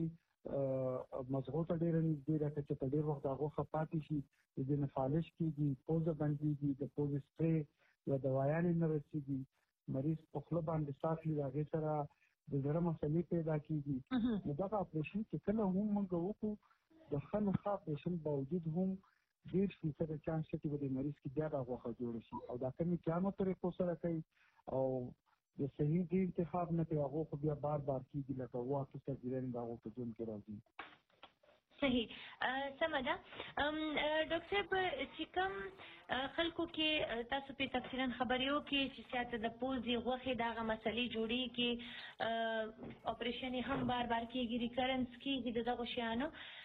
چې مزغوطه ډېر نږدې راځي چې په ډېر وخت هغه خپاتې شي د دې نفالش کېږي پوزه باندې د پوز سپری یا دوايانې نه رسېږي مریض په خوله باندې ساخلي هغې سره د زړه مسلې پیدا کېږي نو دغه اپریشن چې کله هم موږ وکړو د ښه نه ښه اپریشن باوجود هم 1% چانس شته چې د مریض کې بیا دا غوښه جوړ شي او دا کومې کامو طریقو سره کوي او د صحیح دې انتخاب نه کوي هغه خو بیا بار کېږي لکه واټو سرجري دا هغه په ژوند کې راځي. صحیح سمه ده ډاکټر صاحب چې کوم خلکو کې تاسو په تفصیلا خبرې وکړئ چې سیاته د پوزي غوښې دغه مسلې جوړي کې اپریشن هم بار کېږي ریکرنس کېږي دغه شیانو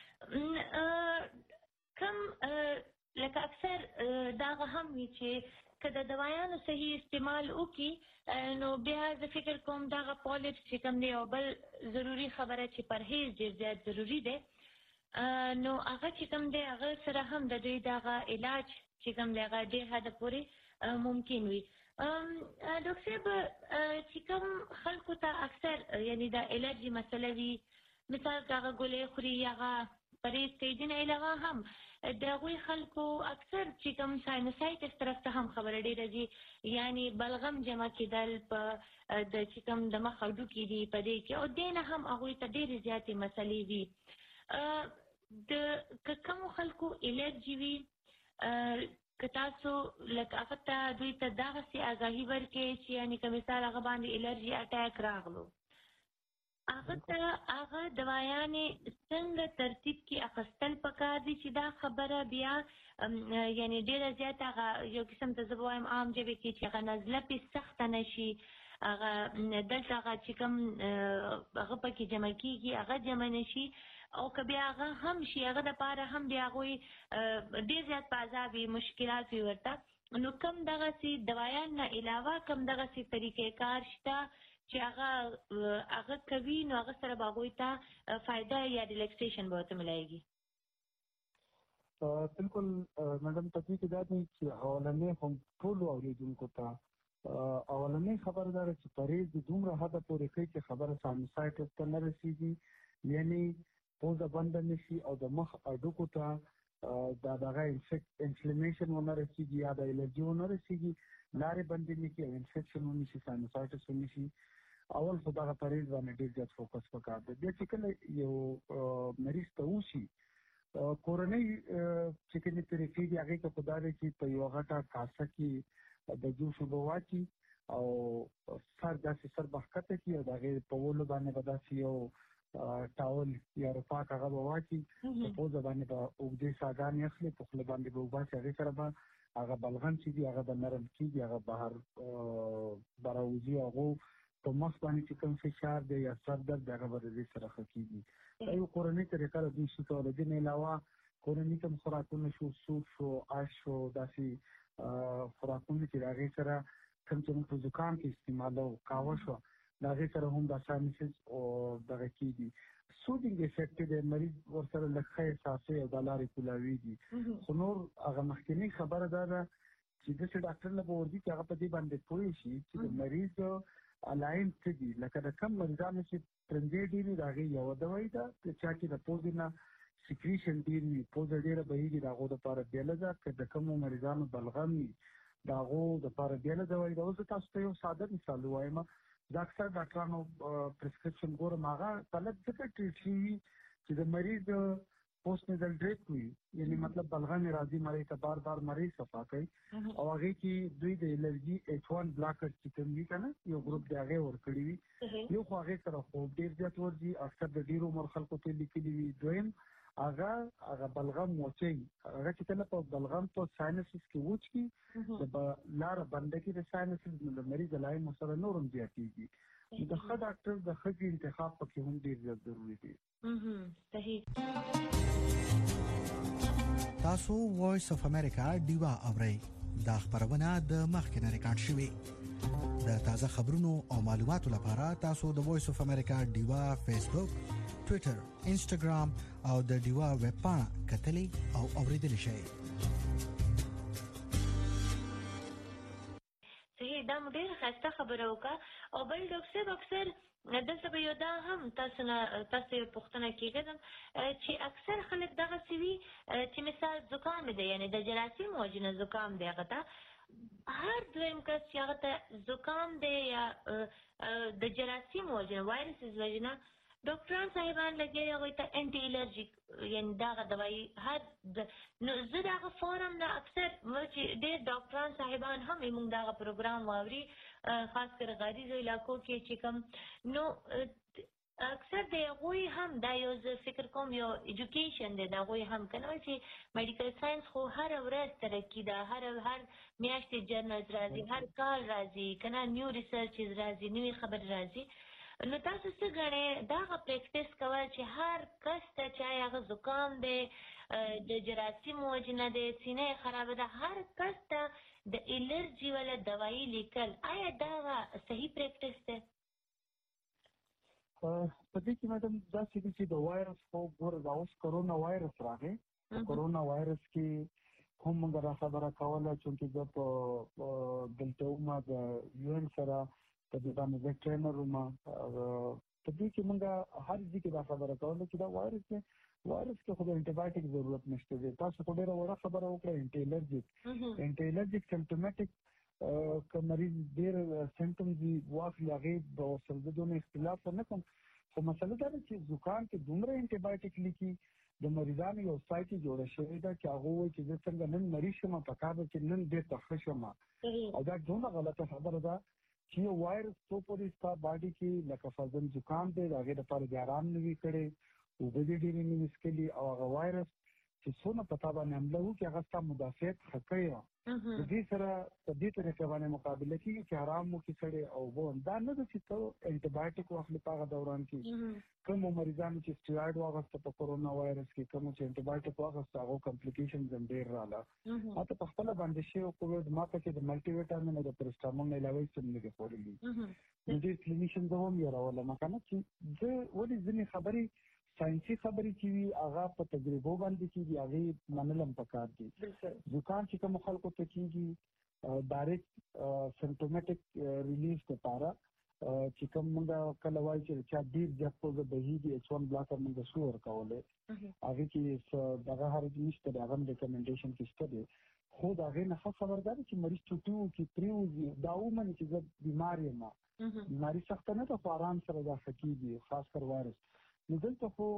کم لکه اکثر دغه هم وي چې که د دوايانو صحیح استعمال وکړي نو بیا زه فکر کوم دغه پالیپس چې کوم دی او بل ضروري خبره چې پرهیز ډېر زیات ضروري دی نو هغه چې کوم دی هغه سره هم د دوی دغه علاج چې کوم دی هغه ډېر حد پورې ممکن وي. ډاکټر صاحب چې کوم خلکو ته اکثر یعنی د الرجي مسله وي مثال هغه ګولۍ خوري هغه پرهیز کوي دې نه علاوه هم د هغوی خلکو اکثر چې کوم ساینوسایټس طرف ته هم خبره ډېره ځي یعنی بلغم جمع کېدل په د چې کوم د مخ هډوکي دي په دې کې او دې نه هم هغوی ته ډېرې زیاتې مسلې وي د کوم خلکو الرجي وي که تاسو لکه هغه ته دوی ته دغسې اګاهي ورکړئ چې یعنې که مثال هغه باندې الرجي اټیک راغلو هغه دوايانې څنګه ترتیب کې اخیستل پکار دي چې دا خبره بیا یعنی ډېره زیاته هغه یو قسم ته زه به وایم عام ژبې کې چې هغه نزله پې سخته نه شي، هغه دلته هغه چې کوم هغه پکې جمع کېږي هغه جمع نه شي، او که بیا هغه هم شي هغه دپاره هم بیا هغوی ډېر زیات په عذاب وي، مشکلات وي ورته. نو کوم دغسې دوايان نه علاوه کوم دغسې طریقې کار شته چې هغه کوي نو هغه سره به هغوی ته فایده یا ریلیکسیشن به ورته ملایږي؟ بالکل میډم په دې کې دا دی چې اولنۍ هم ټولو اورېدونکو ته اولنۍ خبره دا ده چې پرهیز د دومره حده پورې کوي چې خبره ساینوسایټس ته نه رسېږي، یعنې پوزه بنده نه شي او د مخ هډوکو ته د دغه انفلمیشن ونه رسېږي یا د الرجي ونه رسېږي، لارې بندې نه کړي او انفیکشن ونه شي، ساینوسایټس ونه شي. اول خو دغه پرهیز باندې ډېر زیات فوکس پکار دی. بیا چې کله یو مریض ته وشي کورنۍ چې کومې طریقې دي هغې ته خو دا دی چې په یوه غټه کاسه کې د جوش اوبه واچي او سر داسې سر به ښکته کړي او د هغې په ولو باندې به داسې یو ټاول یا رفاق هغه به واچي، په پوزه باندې به اوږدې ساګانې اخلي، په خوله باندې به وباسي، هغې سره به هغه بلغم چې دي هغه به نرم کېږي، هغه بهر به راوځي، هغو په مخ باندې چې کوم فشار دی یا سر درد دی هغه به د دې سره ښه کېږي. دا یو کورنۍ طریقه ده دوی شي کولی. دې نه علاوه کورنۍ کوم خوراکونه شو، سوپ شو، آش شو، داسې خوراکونه چې د هغې سره کوم چې موږ په زکام کې استعمالوو، قهوه شوه، د هغې سره هم دا ساینسز دغه کېږي. سودینګ افیکټ دی، مریض ورسره لږ ښه احساسوي او دا لارې کولاویږي. خو نور هغه مخکینۍ خبره دا ده چې داسې ډاکټر له به ورځي چې هغه په دې باندې پوه شي چې د مریض الاین څه دي. لکه د کم مریضانو چې ترنګې ډېر وي د هغې یوه دوايي ده، که چا چې د پوزې نه سیکریشن ډېر وي، پوزه ډېره بهېږي، د هغو دپاره بېله ده. که د کومو مریضانو بلغم وي د هغو دپاره بېله دوايي ده. اوس زه تاسو ته یو ساده مثال ووایم. زه اکثر ډاکټرانو پرسکرپشن ګورم، هغه غلط ځکه ټریټ شوي چې د مریض پوسټ نیزل ډریپ وي، یعنې مطلب بلغم یې راځي، مریض ته بار بار مریض صفا کوي او هغې کې دوی د الرجي H1 بلاکر چې کوم وي که نه یو ګروپ د هغې ورکړي وي. یو خو هغې سره خوب ډېر زیات ورځي، اکثر د ډېرو عمر خلکو ته لیکلي وي. دویم هغه بلغم وچوي، هغه چې کله په بلغم په ساینسز کې وچ کړي د لاره بنده کړي د ساینسز، نو د مریض علایم ورسره نور هم زیاتېږي. د ښه ډاکټر د ښځې انتخاب پکې هم ډېر زیات ضروري دی. صحیح. تاسو وایس اف امریکا ډیوا اورئ. دا خبرونه د مخکې نه ریکارډ شوې. د تازه خبرونو او معلوماتو لپاره تاسو د وایس اف امریکا ډیوا فیسبوک، ټویټر، انسټاګرام او د ډیوا ویب پاڼه کتلی او اوریدلی شئ. صحیح، دا مو ډېره ښایسته خبره وکړه. او بل ډاکټر صاحب اکثر دلته به یو دا هم تاسو یو پوښتنه کېږم چې اکثر خلک دغسې وي چې مثال زکام دی، یعنې د جراثیم وجې نه زکام دی، هغه ته هر دویم کس چې هغه ته زکام دی یا د جراثیم وجې نه وایرسز وجې نه ډاکټران صاحبان لګیا هغوی ته انټي الرجیک یعنې دغه دوایي نو زه د هغه فورم نه اکثر چې ډېر ډاکټران صاحبان هم موږ دغه پروګرام واوري، خاص کر غریزو علاقو کې چې کوم نو اکثر د هغوی هم دا یو زه فکر کوم یو ایجوکیشن دی د هغوی هم که نه چې میډیکل ساینس خو هره ورځ ترقي ده، هر میاشتې جرنلز راځي، هر کال راځي که نه نیو ریسرچز راځي، نوې خبرې راځي. نو تاسو څه ګڼئ دغه پریکټس کول چې هر کس ته چاهی هغه زکام دی، د جراثیمو وجې نه دی، سینه یې خرابه ده، هر کس ته د الرجي والا دوایي لیکل، آیا دغه صحیح پریکټس دی؟ په دې کې میډم داسې دي چې د وایرس خو ګوره دا اوس کرونا وایرس راغی. په کرونا وایرس کې هم موږ دا خبره کوله چونکې زه په دلته ومه د UN سره په دې باندې زه ټرینر وم. په دې کې موږ هر ځای کې دا خبره کوله چې دا وایرس دی، وایرس کې خو د انټي بایوټیک ضرورت نشته دی. تاسو خو ډېره وړه خبره وکړه انټي الرجیک سمپټومیټک که مریض ډېر سمپټمز وي واخلي هغې به ورسره زه دونه اختلاف ونه کړم. خو مسله دا ده چې زکام کې دومره انټي بایوټیک لیکي د مریضانو یو سایټ جوړه شوې ده چې هغه وایي چې زه څنګه نن مریض شم پکار ده چې نن ډېر ښه شم او دا دومره غلطه خبره ده چې یو وایرس څو پورې ستا باډي کې لکه فرضاً زکام دی د هغې دپاره د ارام نه وي کړی اوبه دې ډېرې نه وي څښلي او هغه وایرس چې څونه په تا باندې حمله وکړي هغه ستا مدافعت ښه کوي د دې سره په دې طریقې باندې مقابله کېږي چې ارام وکړي سړی او اوبه دا نه ده چې ته انټي بایوټیک واخلې په هغه دوران کې کومو مریضانو چې سټیراید واخیسته په کورونا وایرس کې کومو چې انټي بایوټیک واخیسته هغو کمپلیکیشنز هم ډېر راغله ما ته په خپله باندې شوی کووډ ما ته چې د ملټي ویټامین او د پرسټامول نه علاوه هېڅ هم نه دي خوړلي نو ډېر کلینیشن زه هم یېرولم که نه چې زه ولې ځینې خبرې ساینسي خبرې چې وي هغه په تجربو باندې کېږي هغې منل هم پکار دي زکام چې کومو خلکو ته کېږي ډایرکټ سمپټومیټک ریلیف دپاره چې کوم موږ کله وایو چې چا ډېر زیات پوزه بهېږي H1 بلاکر موږ شو ورکولی هغې کې دغه حرج نشته دی هغه هم ریکمنډیشن کې شته دی خو د هغې نه ښه خبر دا دی چې مریض چوټي وکړي پرېوځي دا ومني چې زه بیمار یم بیماري سخته نه ده خو آرام سره دا ښه کېږي خاص کر وایرس نو دلته خو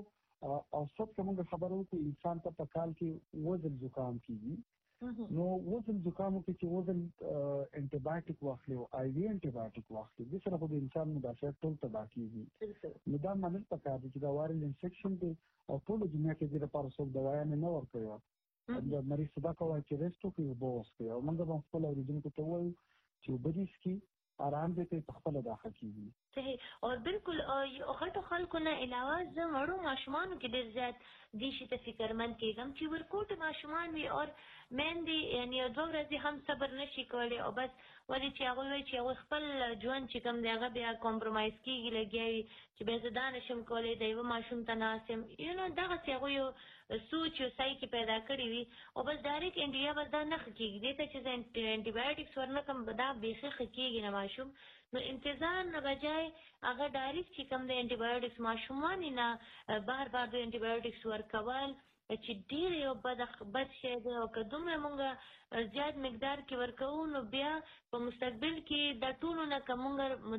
اوسط که موږ خبره وکړو انسان ته په کال کې وزن زکام کېږي نو وزن زکامو کې چې وزن انټي بایوټیک واخلي او آی وي انټي بایوټیک واخلي دې سره خو د انسان مدافعت ټول تباه کېږي نو دا منل پکار دي چې دا وایرل انفیکشن دی او ټوله دنیا کې دې لپاره څوک دوايانې نه ورکوي د مریض ته دا کوي چې ریسټ وکړي اوبه وڅښي او موږ به خپل اورېدونکو ته ووایو چې اوبه دې څښي آرام دې کوي په خپله دا ښه کېږي صحیح او بالکل غټو خلکو نه علاوه زه وړو ماشومانو کې ډېر زیات دې شي ته فکرمند کېږم چې ورکوټ ماشومان وي او میندې یعنې یو 2 ورځې هم صبر نه شي کولی او بس ولې چې هغوی وایي چې هغوی خپل ژوند چې کوم دی هغه بیا کمپرومایز کېږي لګیا وي چې بیا زه دا نه شم کولی د یوه ماشوم ته ناست یم نو دغسې هغوی یو سوچ یو سایکي پیدا کړي وي او بس ډایرکټ انډیا بس دا نه ښه کېږي دې ته چې زه انټي بایوټکس ورنه کړم دا بیخي ښه کېږي نه ماشوم نو انتظار نه بجای هغه ډایرکټ چې کوم د انټي بایوټکس ماشومانې نه بار بار د انټي بایوټکس ورکول چې ډېر یو بد شی دی او که دومره مونږ زیات مقدار کې ورکوو نو بیا په مستقبل کې د ټولو نه که مونږ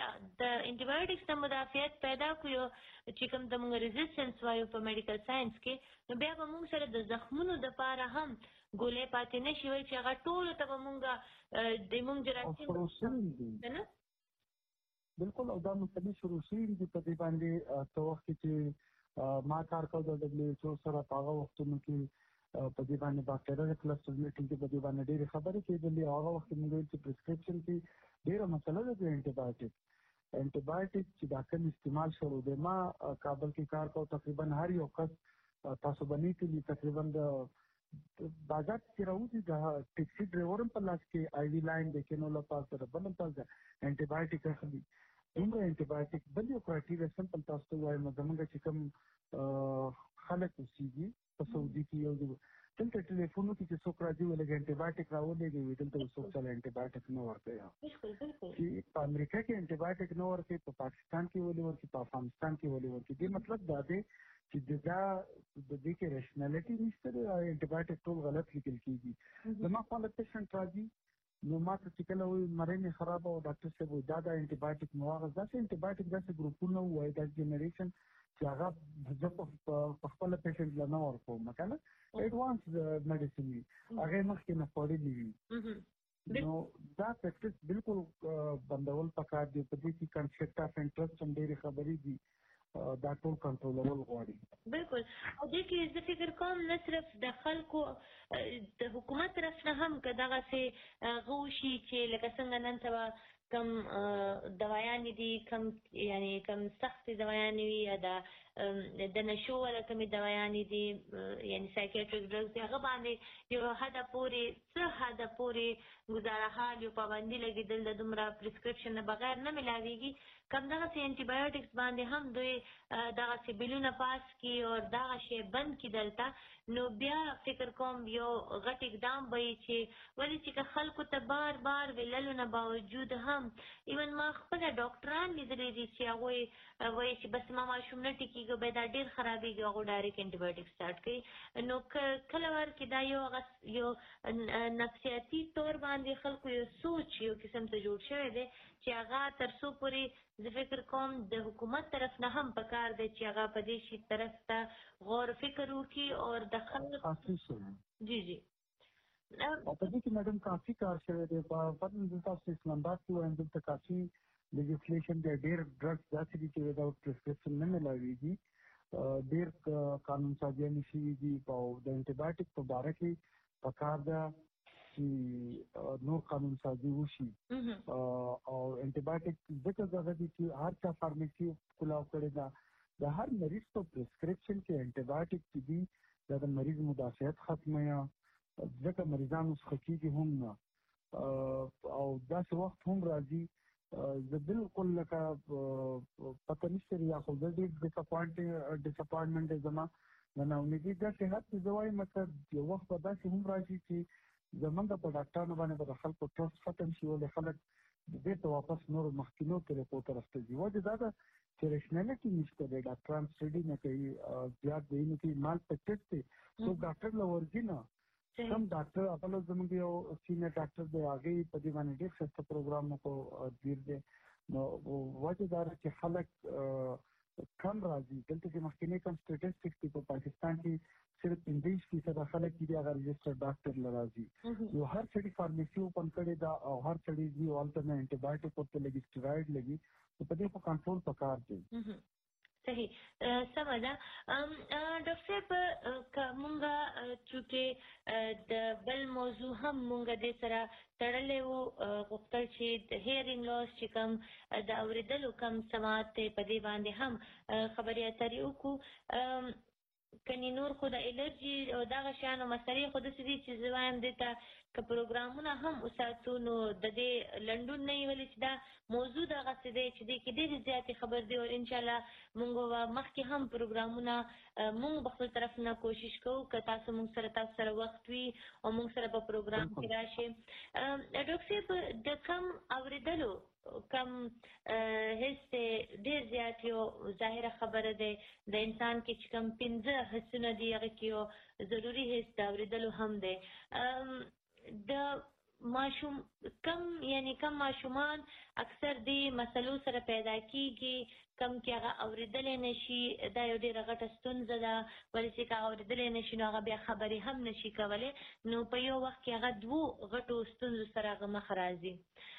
د انټي بایوټکس نه مدافعت پیدا کړو چې کوم د مونږ ریزسټنس وایو په میډیکل ساینس کې نو بیا به مونږ سره د زخمونو دپاره هم ګولۍ پاتې نه شي وایي چې هغه ټولو ته به مونږ د مونږ جراثیم بالکل او دا مسلې شروع شوي دي په دې باندې څه وخت کې چې ما کار کوم د WHO سره په هغه وختونو کې په دې باندې باکټیریا کلسټر میټینګ کې په دې باندې ډېرې خبرې کېدلې هغه وخت موږ ویل چې پرسکرپشن کې ډېره مسله ده د انټي بایوټیک چې دا کوم استعمال شروع دی ما کابل کې کار کوم تقریبا هر یو کس تاسو باندې کې تقریبا د بازار کې راوځي د ټیکسي ډرایور په لاس کې آی وی لاین د کینولا پاس سره بل پاس انټي بایوټیک اخلي دومره انټي بایوټیک بل یو کرایټیریا سمپل تاسو ته وایم زموږ چې کوم خلک اوسېږي په سعودي کې یو دلته ټلیفونو کې چې څوک راځي ولګ انټي بایوټیک راولېږي دلته څوک چل انټي بایوټیک نه ورکوي چې په امریکا کې انټي بایوټیک نه ورکوي په پاکستان کې ولې ورکوي په افغانستان کې ولې ورکوي دې مطلب دا دی چې دا د دې کې ریشنالټي نشته دی انټي بایوټیک ټول غلط لیکل کېږي زما خپل پیشنټ راځي نو ما ته چې کله وایي مرۍ مې خرابه او ډاکټر صاحب وایي دا د انټي بایوټیک مو واخیست داسې انټي بایوټیک داسې ګروپونه ووایي دا جنریشن چې هغه زه په خپله پیشنټ له نه ورکوم که نه ایډوانس میډیسن وي هغې مخکې نه خوړلي وي نو دا پریکټس بالکل بندول پکار دي په دې کې کنفلیکټ اف انټرسټ هم ډېرې خبرې دي دا ټول کنټرولول غواړي بالکل او دې کې زه فکر کوم نه صرف د خلکو د حکومت طرف نه هم که دغسې هغه وشي چې لکه څنګه نن سبا کم دوايانې دي کم یعنی کم سختې دوايانې وي یا د نشو ولا کمې دوايانې دي یعنی سایکیاټریک ډرګز دي هغه باندې یو حده پورې څه حده پورې ګزاره حال یو پابندي لګېدل د دومره پرسکرپشن نه بغیر نه ملاویږي کم دغسې انټي بایوټکس باندې هم دوی دغسې بلونه پاس کړي او دغه شی بند کړي دلته نو بیا فکر کوم یو غټ اقدام به وي چې ولې چې که خلکو ته بار بار ویللو نه باوجود هم ایون ما خپله ډاکټران لیدلی دي چې هغوی وایي چې بس ما ماشوم نه ټیکېږي بیا دا ډېر خرابېږي هغوی ډایرکټ انټي بایوټک سټارټ کوي نو کله وار کې دا یو نفسیاتي طور باندې خلکو یو سوچ یو قسم ته جوړ شوی دی چې هغه تر څو پورې زه فکر کوم د حکومت طرف نه هم پکار دی چې هغه په دې شي طرف ته غور فکر وکړي او د خلک جی او په دې کې میډم کافي کار شوی دی په پدې د تاسو اسلام آباد کې وایم دلته کافي لیجسلیشن دی ډېر ډرګس داسې دي چې وداوټ پرسکرپشن نه ملاویږي ډېر قانون سازیانې شوي دي او د انټي بایوټیک په باره کې پکار ده چې نور قانون سازي وشي او انټي بایوټیک ځکه دغه دي چې هر چا فارمیسي کلاو کړې ده د هر مریض په پرسکرپشن کې انټي بایوټیک دي د مریض مدافعت ختمه ځکه مریضان اوس خکېږي هم نه او داسې وخت هم راځي زه بالکل لکه پته نشته یا خو زه ډېر ډساپوینټمنټ دی زما د ناامیدي داسې حد چې زه وایم یو وخت به داسې هم راشي چې زمونږ په ډاکټرانو باندې به د خلکو ټرسټ ختم شي ولې خلک بیرته واپس نورو مخکینو طریقو طرف ته ځي وجه دا ده چې ریشنالټي نشته دی ډاکټران سټډي نه کوي زیات دی نه کوي مال په ټیسټ دی څوک ډاکټر له ورځي نه کم ډاکټر خپل زموږ یو سینیئر ډاکټر دی هغه په دې باندې ډېر ښه پروګرام کو دیر دی نو وجه دا چې خلک کم راځي دلته چې مخکینی کم سټټیسټکس په پاکستان کې صرف 15% خلک دي هغه رجسټر ډاکټر لراځي یو هر څړي فارمیسي اوپن کړي دا او هر څړي دی الټرنیټ انټي بایوټیک ورته لګي سټیراید لګي په دې په کنټرول پکار دی صحیح سمه ده ډاکټر صاحب کومه چې د بل موضوع هم مونږ د سره تړلې وو غوښتل چې د هیرینګ لاس چې کوم د اوریدلو کم سماعت په دې باندې هم خبرې اترې وکړو کني نور خو د الرجي او دغه شیانو مسلې خو داسې دي چې زه وایم دې ته که پروګرامونه هم وساتو نو د دې لنډون نه یې ولې چې دا موضوع دغسې دی چې دې کې ډېرې زیاتې خبر دی او انشاءالله مونږ به مخکې هم پروګرامونه مونږ به خپل طرف نه کوشش کوو که تاسو سره وخت وي او مونږ سره په پروګرام کې راشي ډاکټر صاحب د کم اورېدلو کم حس ډېر زیات یو ظاهره خبره دی د انسان کې چې کم 15 حسونه دي هغه کې یو ضروري حس د اورېدلو هم دی د ماشوم کم ماشومان اکثر دې مسلو سره پیدا کیږي کم کې هغه اورېدلی نشي دا یو ډېره غټه ستونزه ده ولې چې که اورېدلی نشي نو هغه بیا خبرې هم نشي کولی نو په یو وخت کې هغه دوو غټو ستونزو سره هغه مخ راځي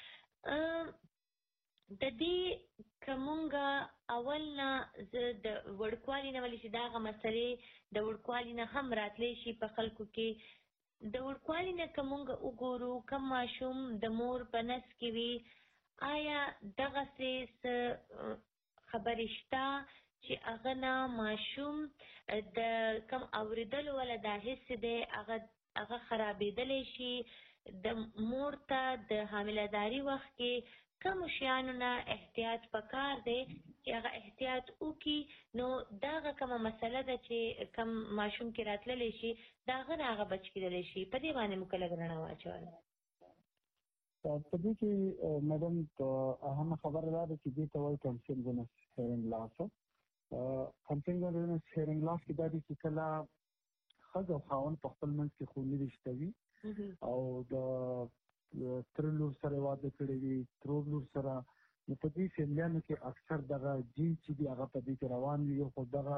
د دې که مونږ اول نه زه د وړوکوالي نه ولې چې دا هغه مسلې د وړوکوالي نه هم راتلی شي په خلکو کې د وړوکوالي نه که مونږ وګورو کم ماشوم د مور په نس کې وي آیا دغسې څه خبرې شته چې هغه نه ماشوم د کم اورېدلو والا دا حس دی هغه خرابېدلی شي د مور ته د حاملهداري وخت کې کم شیانو نه احتیاط پکار دی چې هغه احتیاط وکړي نو دا هغه کومه مسله ده چې کم ماشوم کې راتللی شي د هغه نه هغه بچ کېدلی شي په دې باندې موږ لږ رڼا واچوله په دې کې میډم اهمه خبره دا ده چې دې ته وایي کنسنټینس هیرینګ لاس کنسنټینس هیرینګ لاس کې دا دي چې کله ښځه او خاوند په خپل منځ کې خوني رشته وي او د تر لور سره واده کړی وي ترور لور سره نو په دې فیملیانو کې اکثر دغه جین چې دي هغه په دې کې روان وي خو دغه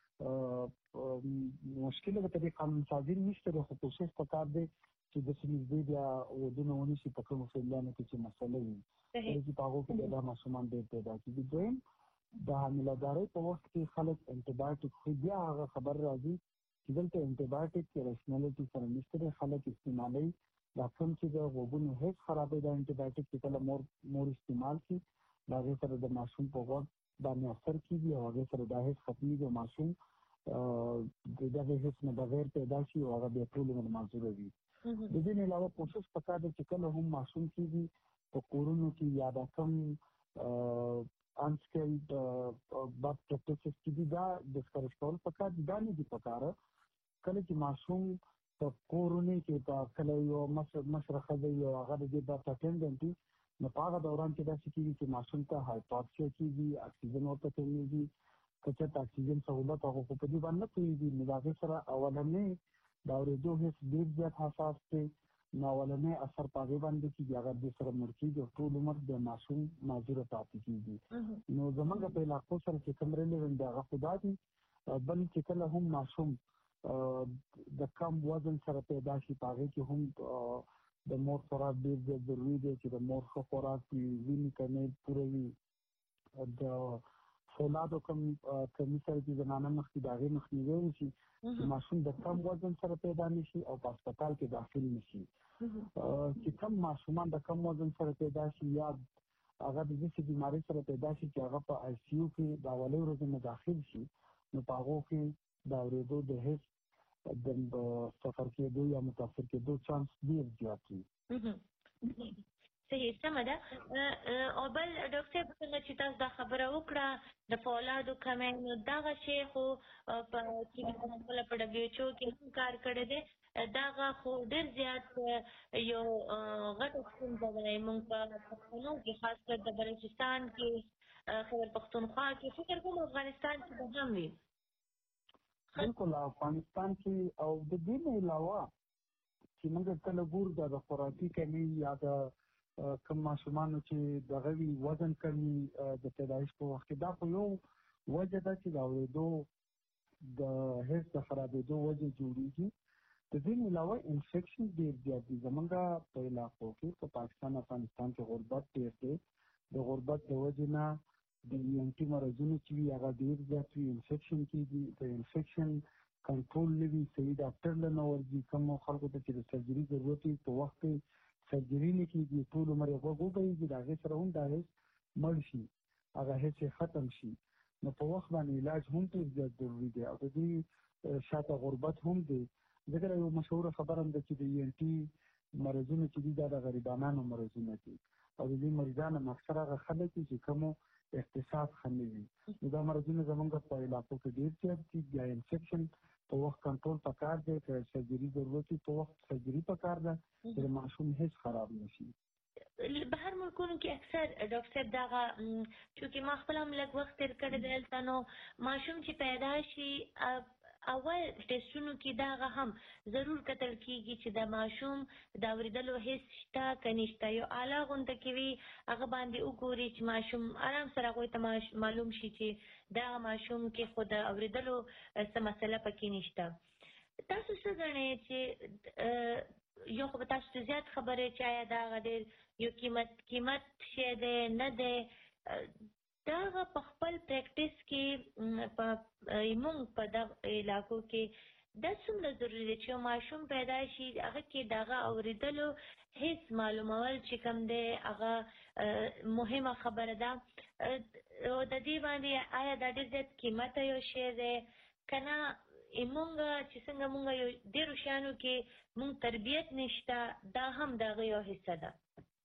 مشکل به په دې قانون سازي نشته دی خو کوشش پکار دی چې داسې نږدې بیا ودونه ونشي په کومو فیملیانو کې چې مسله وي چې په هغو کې دا ماشومان ډېر پیدا کېږي دویم د حاملهدارۍ په وخت کې خلک انټي بایوټیک خوري بیا هغه خبر راځي چې دلته انټي بایوټیک ریشنالټي سره نشته دی خلک استعمالوي دا کوم چې د غوږونو حس خرابوي د انټي بایوټیک چې کله مور استعمال کړي د هغې سره د ماشوم په غوږ باندې اثر کېږي او هغې سره دا حس ختمېږي او ماشوم د دغې حس نه بغیر پیدا شي او هغه بیا ټول عمر معذوره وي د دې نه علاوه کوشش پکار دی چې کله هم ماشوم کېږي په کورونو کې یا دا کوم انسکیلډ بد پریکټسز چې دي دا ډسکریج کول پکار دي دا نه دي پکاره کله چې ماشوم په کورونو کې په کله یو مشره ښځه یو هغه د دې برخه اټینډنټ وي نو په هغه دوران کې داسې کېږي چې ماشوم ته هایپاکسیا کېږي اکسیجن ورته کمېږي که چېرته اکسیجن سهولت هغه خو په دې باندې نه پوهېږي نو د هغې سره اولنی د اورېدو حس ډېر زیات حساس دی نو اولنی اثر په هغې باندې کېږي هغه دې سره مړ کېږي او ټول عمر د ماشوم معذوره پاتې کېږي نو زموږ په علاقو سره چې کوم ریلیونټ دی هغه خو دا دي بل چې کله هم ماشوم د کم وزن سره پیدا شي په هغې کې هم د مور خوراک ډېر زیات ضروري دی چې د مور ښه خوراک وي، وینې کمی پوره وي. د فولادو کمي سره چې زنانه مخکې د هغې مخنیوی وشي چې ماشوم د کم وزن سره پیدا نه شي او په هسپتال کې داخل نه شي. چې کم ماشومان د کم وزن سره پیدا شي یا هغه د داسې بیمارۍ سره پیدا شي چې هغه په آی سی یو کې د اولۍ ورځې نه داخل شي، نو په هغو کې د اورېدو د حس د سفر کېدو یا متاثر کېدو چانس ډېر زیات وي. صحیح، سمه ده. او بل ډاکټر صاحب څنګه چې تاسو دا خبره وکړه د فولادو کمی، نو دغه شی خو په خپله په ډبلیو ایچ او کې هم کار کړی دی، دغه خو ډېر زیات یو غټه ستونزه ده موږ په پښتنو کې، خاص کر د بلوچستان کې، خیبر پښتونخوا کې، فکر کوم افغانستان کې به هم وي. بالکل افغانستان کې او د دې نه علاوه چې موږ کله ګورو د خوراکي کمي یا د کوم ماشومانو چې دغه وي وزن کمي د پیدایش په وخت کې، دا خو یو وجه ده چې د اورېدو د حس د خرابېدو وجه جوړېږي. د دې نه علاوه انفیکشن ډېر زیات دي. زموږ په علاقو کې په پاکستان افغانستان کې غربت ډېر دی. د غربت د وجې نه د انټي مرضونو چې وي هغه ډېر زیات وي، انفیکشن کېږي. د انفیکشن کنټرول نه وي، صحیح ډاکټر له نه ورځي. کومو خلکو ته چې د سرجري ضرورت وي په وخت کې سرجري نه کېږي، ټول عمر یې غوږ وبهېږي، د هغې سره هم دا حس مړ شي، هغه حس یې ختم شي. نو په وخت باندې علاج هم ډېر زیات ضروري دی. او د دې شاته غربت هم دی. ځکه یو مشهوره خبره هم ده چې د ای ان ټي مرضونه چې دي دا د غریبانانو مرضونه دي، او د دې مریضانو اکثر هغه خلک دي چې کومو اقتصاد ښه نه وي. نو دا مرضونه زموږ په علاقو کې ډېر زیات دي. بیا انفیکشن په وخت کنټرول پکار دی، که سرجري ضرورت وي په وخت سرجري پکار ده چې د ماشوم هیڅ خراب نه شي. بهر ملکونو کې اکثر ډاکټر صاحب دغه چونکې ما خپل هم لږ وخت تېر کړی دی هلته، نو ماشوم چې پیدا شي اول ټیسټونو کې دغه هم ضرور کتل کېږي چې د ماشوم د اورېدلو حس شته که نشته. یو اعلی غونډه کې وي هغه باندې وګوري چې ماشوم آرام سره هغوی ته معلوم شي چې دغه ماشوم کې خو د اورېدلو څه مسله پکې نشته. تاسو څه ګڼئ چې یو خو به تاسو ته زیات خبرې چې آیا دغه ډېر یو قیمت شی دی نه دی، دغه په خپل پریکټس کې موږ په دغه علاقو کې دا څومره ضروري دی چې یو ماشوم پیدا شي هغه کې دغه اورېدلو هیڅ معلومول چې کوم دی هغه مهمه خبره ده. او د دې باندې آیا دا ډېر زیات قیمته یو شی دی که نه موږ چې څنګه موږ یو ډېرو شیانو کې موږ تربیت نشته، دا هم د هغه یو حصه ده.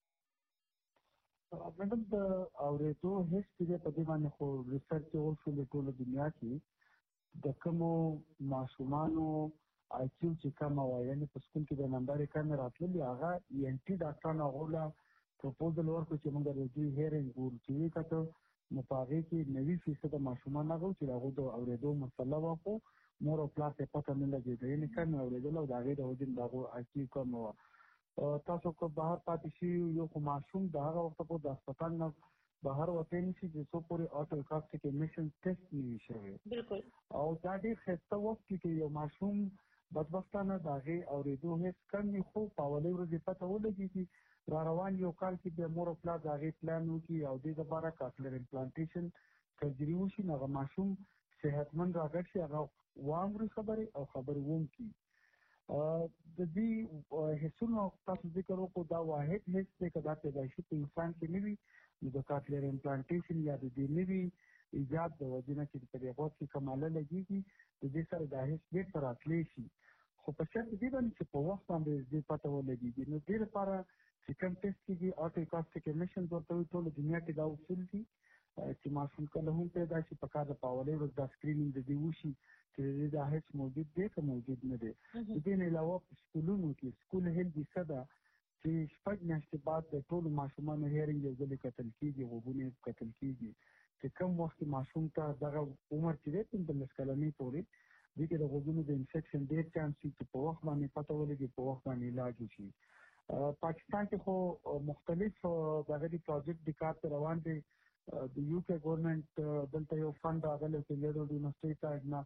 مطلب د اورېدو حس چې دی په دې باندې خو ریسرچ وشو د ټوله دنیا کې د کومو ماشومانو آی کیو چې کمه وه، یعنې په سکول کې د نمبر یې کمې راتللي، هغه ای ان ټي ډاکټرانو هغو له پروپوزل ورکړو چې موږ د دوی هیرنګ ګورو. چې ویې کتل نو په هغې کې 90% ماشومان هغه وو چې د هغو د اورېدو مسله وه، خو مور او پلار ته یې پته نه لګېده، یعنې کمې اورېدل او د هغې د وجې د هغو آی کیو کمه وه. تاسو که بهر پاتې شي یو خو ماشوم د هغه وخته پورې د هسپتال نه بهر وتی نه شي چې څو پورې اکاستیک ایمیشن ټیسټ نه وي شوی. او دا ډېر ښایسته وخت کې چې یو ماشوم بدبختانه د هغې اورېدو حس کم وي، خو په اولۍ ورځې پته ولګېږي. را روان یو کال کې بیا مور او پلار د هغې پلان وکړي او دې دپاره کاکلر امپلانټیشن سرجري وشي، نو هغه ماشوم صحتمند راګډ شي، هغه واوري خبرې او خبرې وکړي. د دې حسونو تاسو ذکر وکړو، دا واحد حس دی که دا پیدایشي په انسان کې نه وي، نو د کاکلر امپلانټیشن یا د دې نوي ایجاد د وجې نه چې په دې غوږ کې کماله لګېږي، د دې سره دا حس بېرته راتلی شي. خو په شرط دې باندې چې په وخت باندې دې پته ولګېږي. نو دې لپاره چې کوم ټیسټ کېږي اکاستیک ایمیشن ورته وایي، ټوله دنیا کې دا اصول دي چې ماشوم کله هم پیدا شي پکار د په اولۍ ورځ دا سکرینینګ د دې وشي چې د دې دا حس موجود دی که موجود نه دی. د دې نه علاوه په سکولونو کې سکول هیلډ کیسه ده چې 6 میاشتې بعد د ټولو ماشومانو هیرنګ یو ځلې کتل کېږي، غوږونه یې کتل کېږي چې کوم وخت ماشوم ته دغه عمر چې دی 15 کلنۍ پورې دې کې د غوږونو د انفیکشن ډېر چانس وي چې په وخت باندې پته ولګي، په وخت باندې علاج وشي. پاکستان کې خو مختلف دغه د پروجیکټ د کار ته روان دی. د یو کې ګورنمنټ دلته یو فنډ راغلی چې لیډر یونیورسټۍ سایډ نه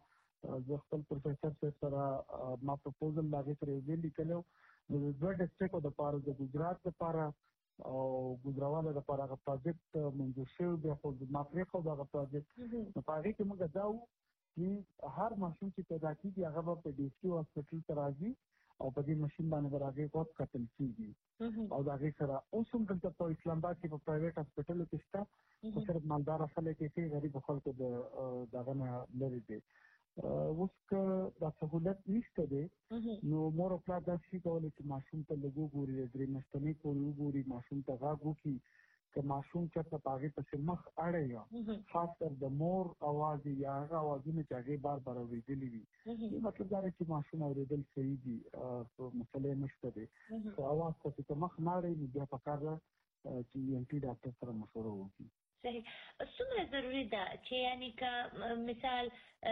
زه خپل پروفیسر صاحب سره ما پروپوزل د هغې سره یو ځای لیکلی و نو د 2 ډسټرکټو دپاره د ګجرات دپاره او ګوجرانواله دپاره هغه پروجیکټ منظور شوی بیا خو ما پرېښود هغه پروجیکټ نو په هغې کې موږ دا وو چې هر ماشوم چې پیدا کېږي هغه به په ډي سي هاسپټل ته راځي او په دې ماشین باندې به هغې غوږ کتل کېږي او د هغې سره اوس هم دلته په اسلام آباد کې په پرایویټ هاسپټلو کې شته خو صرف مالداره خلک یې کوي غریبو خلکو د هغه نه لرې دی. اوس که دا سهولت نشته دی نو مور او پلار داسې شي کولی چې ماشوم ته لږ وګوري د 3 میاشتنۍ پورې وګوري ماشوم ته غږ وکړي که ماشوم چېرته په هغې پسې مخ اړی یا خاص کر د مور اواز یا هغه اوازونه چې هغې بار بار اورېدلي وي مطلب دا دی چې ماشوم اورېدل صحیح دي مسله نشته دی که اواز پسې که مخ نه اړی نو بیا پکار ده چې ENT ډاکټر سره مشوره وکړي. صحیح. څومره ضروري ده چې یعنی که مثال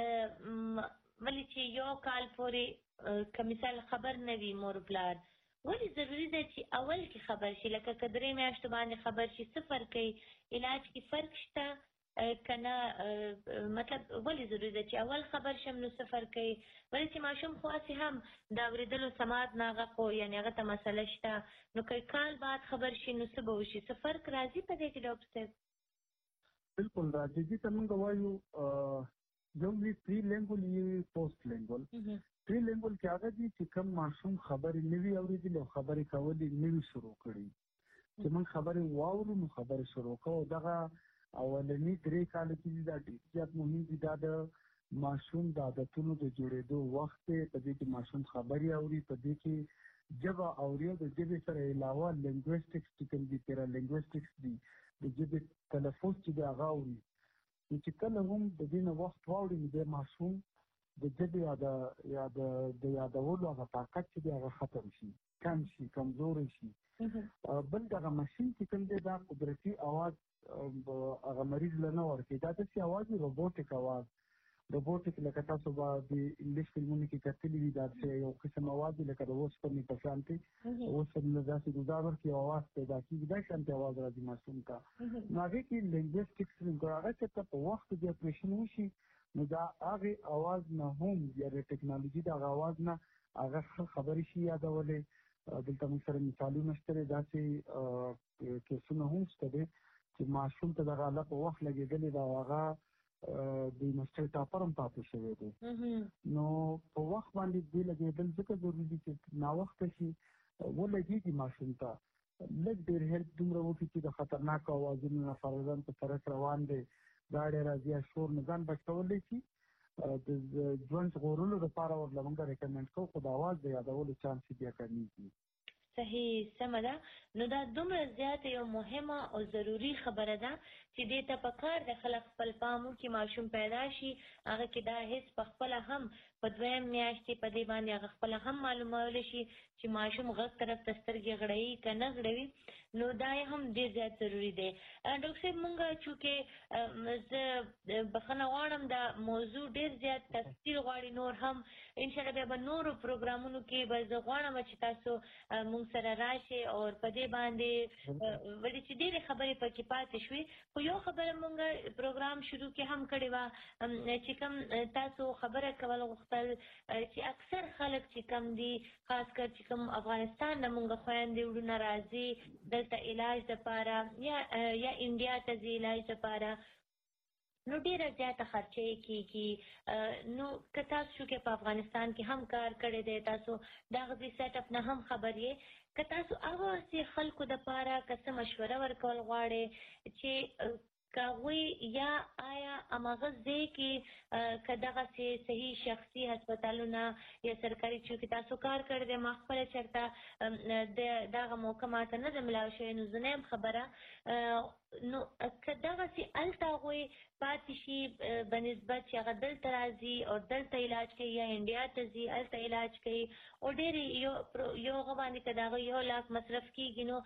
ولې چې یو کال پورې که مثال خبر نه وي مور پلار ولې ضروري ده چې اول کې خبر شي لکه که 3 میاشتو باندې خبر شي څه فرق کوي علاج کې فرق شته که نه مطلب ولې ضروري ده چې اول خبر شم نو څه فرق کوي ولې چې ماشوم خو هسې هم د اورېدلو سماعت نه هغه خو یعنې هغه ته مسله شته نو که کال بعد خبر شي نو څه به وشي څه فرق راځي په دې کې ډاکټر صاحب؟ بالکل راځي دې ته موږ وایو یو وی پری لینګول یو پوسټ لینګول پری لینګول کې هغه دي چې کوم ماشوم خبرې نه وي اورېدلې او خبرې کولې نه وي شروع کړي چې موږ خبرې واورو نو خبرې شروع کوو دغه اولني 3 کاله کې دا ډېر زیات مهم دي دا د ماشوم د عادتونو د جوړېدو وخت دی په دې کې ماشوم خبرې اوري په دې کې ژبه اوري او د ژبې سره علاوه لینګویسټکس چې کوم دي پیرا لینګویسټکس دي د ژبې تلفظ چې دی هغه اوري چې کله هم د دې نه وخت واوړي نو د ماشوم د ژبې یا د یادولو هغه طاقت چې دی هغه ختم شي کم شي کمزوری شي. بل دغه ماشین چې کوم دی دا قدرتي اواز هغه مریض له نه ورکوي دا داسې اواز دی روبوټیک اواز روبوټیک لکه تاسو به د انګلیش فلمونو کې کتلي وي دا یو قسم اواز دی لکه د اوسپنې په شان دی اوسپنې داسې ګزار ورکړي اواز پیدا کېږي دا شانتې اواز راځي ماشوم ته نو هغې کې لینګویسټکس هغه چې ته په وخت کې اپریشن وشي نو دا هغې اواز نه هم یا د ټکنالوژي د هغه اواز نه هغه ښه خبرې شي یادولی دلته موږ سره مثالونه شته دی داسې کیسونه هم شته دی چې ماشوم ته دغه اله په وخت لګېدلې ده او هغه د یونیورسټۍ ټاپر هم پاتې شوی دی نو په وخت باندې دې لګېدل ځکه ضروري دي چې ناوخته شي ولګېږي ماشوم ته لږ ډېر هیلپ دومره وکړي چې د خطرناکو اوازونو نه فرضاً په سړک روان دی ګاډی راځي یا شور نه ځان بچ کولی شي د ژوند ژغورلو دپاره ورله موږ ریکمنډ کوو خو د اواز د یادولو چانس یې بیا کمیږي. صحیح سمه ده نو دا دومره زیاته یو مهمه او ضروري خبره ده چې دې ته پکار د خلک خپل پام وکړي ماشوم پیدا شي هغه کې دا حس په خپله هم په 2 میاشتې په دې باندې هغه خپله هم معلومولی شي چې ماشوم غږ طرف ته سترګې غړوي که نه غړوي نو دا یې هم ډېر زیات ضروري دی. ډاکټر صاحب مونږ چونکې زه بخښنه غواړم دا موضوع ډېر زیات تفصیل غواړي نور هم انشاءالله بیا به نورو پروګرامونو کې به زه غواړم چې تاسو مونږ سره راشئ او په دې باندې ولې چې ډېرې خبرې پکې پاتې شوې خو یو خبره مونږ پروګرام شروع کې هم کړې وه چې کوم تاسو خبره کول غوښتل چې اکثر خلک چې کم دي خاص کر چې کوم افغانستان نه مونږ خویندې وروڼه راځي دلته علاج دپاره یا انډیا ته ځي علاج دپاره نو ډېره زیاته خرچه یې کېږي نو که تاسو چې په افغانستان کې هم کار کړی دی تاسو د هغې سیټ اپ نه هم خبر یې که تاسو هغه خلکو دپاره که څه مشوره ورکول غواړئ چې که هغوی یا آیا هماغه ځای کې که دغسې صحیح شخصي هسپتالونه یا سرکاري چونکې تاسو کار کړی دی ما خپله چېرته د هغه موقع ماته نه ده ملاو شوې نو زه نه یم خبره نو که دغسې هلته هغوی پاتې شي بنسبت چې هغه دلته راځي او دلته علاج کوي یا انډیا ته ځي هلته علاج کوي او ډېرې یو هغه باندې که د هغه 1 لاک مصرف کېږي نو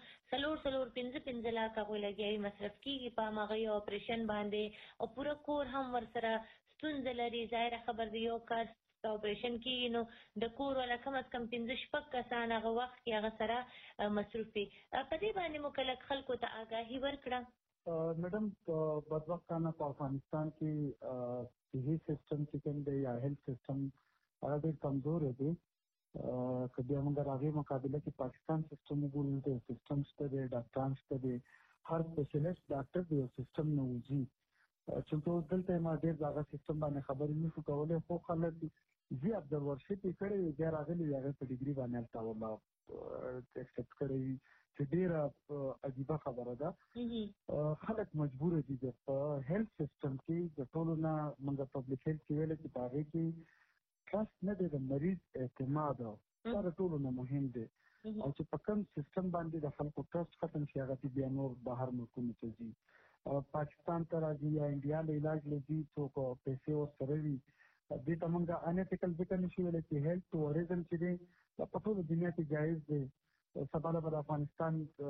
4-5 لاک هغوی لګیاوي مصرف کېږي په هماغه یو اپریشن باندې او پوره کور هم ورسره ستونزه لري ظاهره خبر دی یو کار اپریشن کېږي نو د کور والا کم از کم 5-6 کسان هغه وخت کې هغه سره مصروف وي په دې باندې مو که لږ خلکو ته آګاهي ورکړه. Madam बदबख्ताना په افغانستان کې صحي سیستم چې کوم دی یا هیلث سیستم هغه ډېر کمزور دی. که بیا موږ د هغې مقابله کې پاکستان سیستم وګورو د سیستم شته دی، ډاکټران شته دی، هر سپیشلیسټ ډاکټر د یو سیستم نه وځي. چونکه اوس دلته ما ډېر د هغه سیستم باندې خبرې نشو کولی، خو خلک زی ابزرورشپ یې کړی وي، بیا راغلي وي هغې په ډګري باندې هلته والله اکسپټ کړی وي چې ډېره عجیبه خبره ده. خلک مجبور دي په هیلث سیستم کې د ټولو نه موږ پبلک هیلث کې ویل چې په هغې کې ټرسټ نه دی، د مریض اعتماد دا د ټولو نه مهم دی. او چې په کوم سیستم باندې د خلکو ټرسټ ختم شي هغه بیا نور بهر ملکونو ته ځي، پاکستان ته راځي یا انډیا له علاج له ځي، څوک پیسې ورسره وي. دې ته موږ انیتیکل ځکه نشو ویلی چې هیلث ټوریزم چې دی دا په ټوله دنیا کې جایز دی. سبا به د افغانستان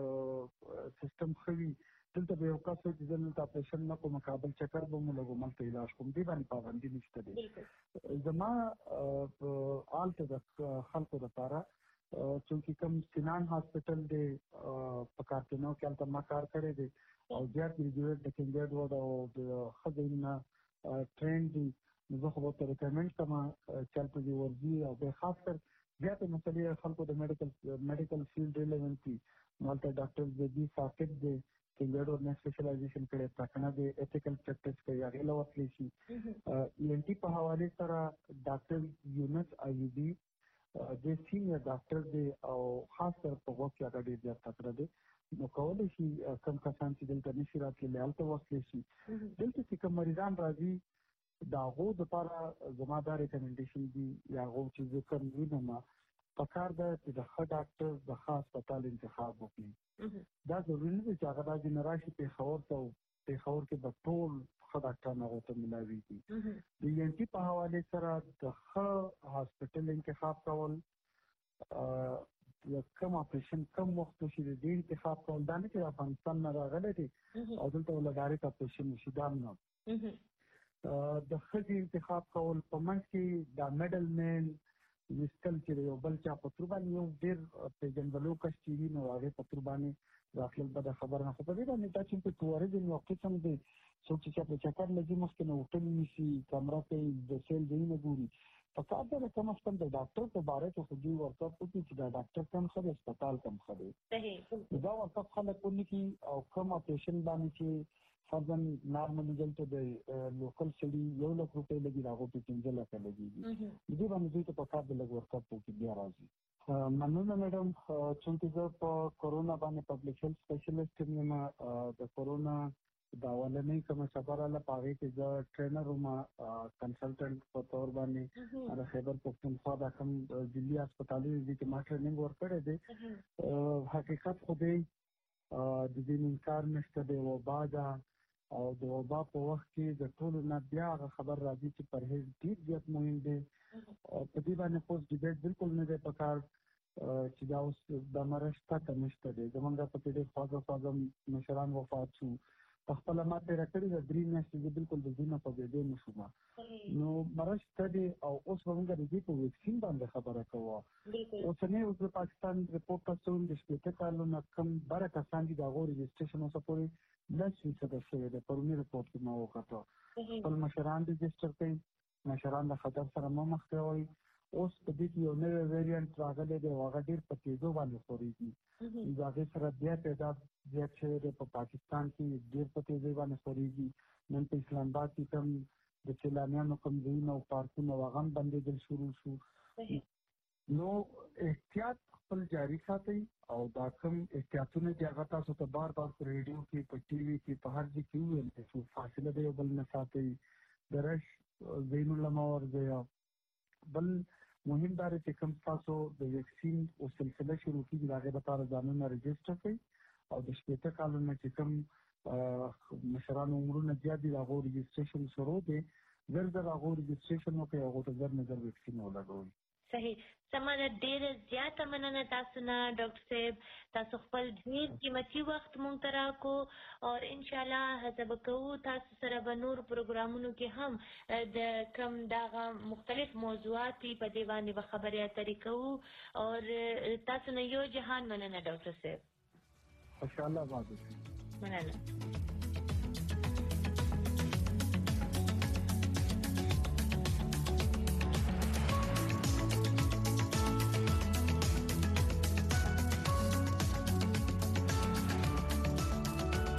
سیستم ښه وي، دلته به یو کس وایي چې زه دلته اپریشن نه کوم، کابل چکر به مو لګوم هلته علاج کوم، دې باندې پابندي نشته دی. زما هلته د خلکو دپاره چونکې کوم سینان هاسپټل دی په کارتنو کې هلته ما کار کړی دی او زیات ګریجویټ د کینډیډ وډ او د ښه ځایونو نه ټرین دي، نو زه خو به ورته ریکمنډ کوم چې هلته دې ورځي. او بیا خاص کر زیاتې مسلې خلکو د میډیکل فیلډ ریلیونټ دي، نو هلته ډاکټر زیدي ثاقب دی، کینډیډ ور نه سپیشلایزیشن کړی، پټنه دی ایتیکل پریکټس کوي، هغې له ورتلی شي. ENT په حوالې سره ډاکټر یونس ایوبي د سینیر ډاکټر دی او خاص کر په غوږ کې هغه ډېر زیات تکړه دی، نو کولی شي کوم کسان چې دلته نشي راتللی هلته ورتلی شي. دلته چې کوم مریضان راځي د هغو دپاره زما دا ریکمنډیشن دي یا هغو چې زه کوم وینم پکار ده چې د ښه ډاکټر د ښه هسپتال انتخاب وکړي. دا ضروري نه دی چې هغه دا ځینې راشي پېښور ته او پېښور کې به ټول ښه ډاکټران هغو ته ملاویږي. د ENT په حوالې سره د ښه هاسپټل انتخاب کول، کم اپریشن کم وخت وشي د دې انتخاب کول، دا نه چې د افغانستان نه راغلی دی او دلته له ډایرکټ اپریشن وشي، دا نه. د ښځې انتخاب کول په منځ کې دا میډل مین ویستل چې د یو بل چا په تر باندې یو ډېر پېژندلو کس چې وي نو هغې په تر باندې راتلل بده خبره نه. خو په دې باندې دا چې په ټوریزم یو قسم دی، څوک چې چا په چکر لګي مخکې نه هوټل نیسي، کمره کوي، د سیل ځایونه ګوري. پکار ده کم از کم د ډاکټر په باره کې خو دوی ورکپ وکړي چې دا ډاکټر کم ښه دی، هسپتال کم ښه دی. دا ورکپ خلک ونکړي او کم اپریشن باندې چې فرضاً نارملي دلته د لوکل سړي 1 لک روپۍ لګي، د هغو پې 15 لکه لګېږي. د دې باندې دوی ته پکار د لږ ورکپ وکړي بیا راځي. مننه میډم، چونکې زه په کرونا باندې پبلک هیلث سپیشلیسټ یم. د کرونا د اولنۍ کومه خبره ده په هغې کې زه ټرینر وم، کنسلټنټ په طور باندې د خیبر پښتونخوا دا کوم دلي هسپتالونو دي چې ما ټریننګ ورکړی دی. حقیقت خو دی د دې انکار نشته دی، وبا ده او د وبا په وخت کې د ټولو نه بیا هغه خبر راځي چې پرهیز ډېر زیات مهم دی. په دې باندې اوس ډیبیټ بالکل نه دی پکار چې دا اوس دا مرض شته که نشته دی. زمونږ په کې ډېر خواږه مشران وفات شو، په خپله ما تېره کړې ده 3 میاشتې، زه بالکل د دې نه په بېدې نه شوم. نو مرض شته دی او اوس به موږ د دې په ویکسین باندې خبره کوو. اوسنی اوس د پاکستان رپورټ تاسو د 15 کالو نه کم بره کسان دي، د هغو رجسټریشن اوسه پورې 10% شوی دی. پروني رپورټ کې ما وکتو خپل مشران رجسټر کوي، مشران د خطر سره مه مخ کوئ. اوس په دې کې یو نوی ویریانټ راغلی دی او هغه ډېر په تېزو باندې خورېږي، د هغې سره بیا تعداد زیات شوی دی. په پاکستان کې ډېر په تېزۍ باندې خورېږي. نن په اسلام آباد کې کوم د سیلانیانو کوم ځایونه او پارکونه هغه هم بندېدل شروع شو. نو احتیاط خپل جاري ساتئ او دا کوم احتیاطونه چې هغه تاسو ته بار بار په ریډیو کې، په ټي وي کې، په هر ځای کې وویل شو، فاصله د یو بل نه ساتئ، د رش ځایونو له مه ورځئ. بل مهم دا دی چې کوم تاسو د ویکسین او سلسله شروع کېږي د هغې لپاره ځانونه رجسټر کړئ او د 15 کالو نه چې کوم مشرانو عمرونه زیات دي د هغو رجسټریشن شروع دی، زر هغو رجسټریشن وکړئ، هغو ته زر نه زر ویکسین ولګوئ. صحیح. سمه ډېره زیاته مننه تاسو نه ډاکټر صاحب، تاسو خپل ډېر قیمتي وخت مونږ ته راکړو او انشاءالله هڅه به کوو تاسو سره به نور پروګرامونو کې هم د کوم دغه مختلف موضوعات په دې باندې به خبرې اترې کوو. او تاسو نه یو جهان مننه ډاکټر صاحب. خوشحاله آباد اوسئ. مننه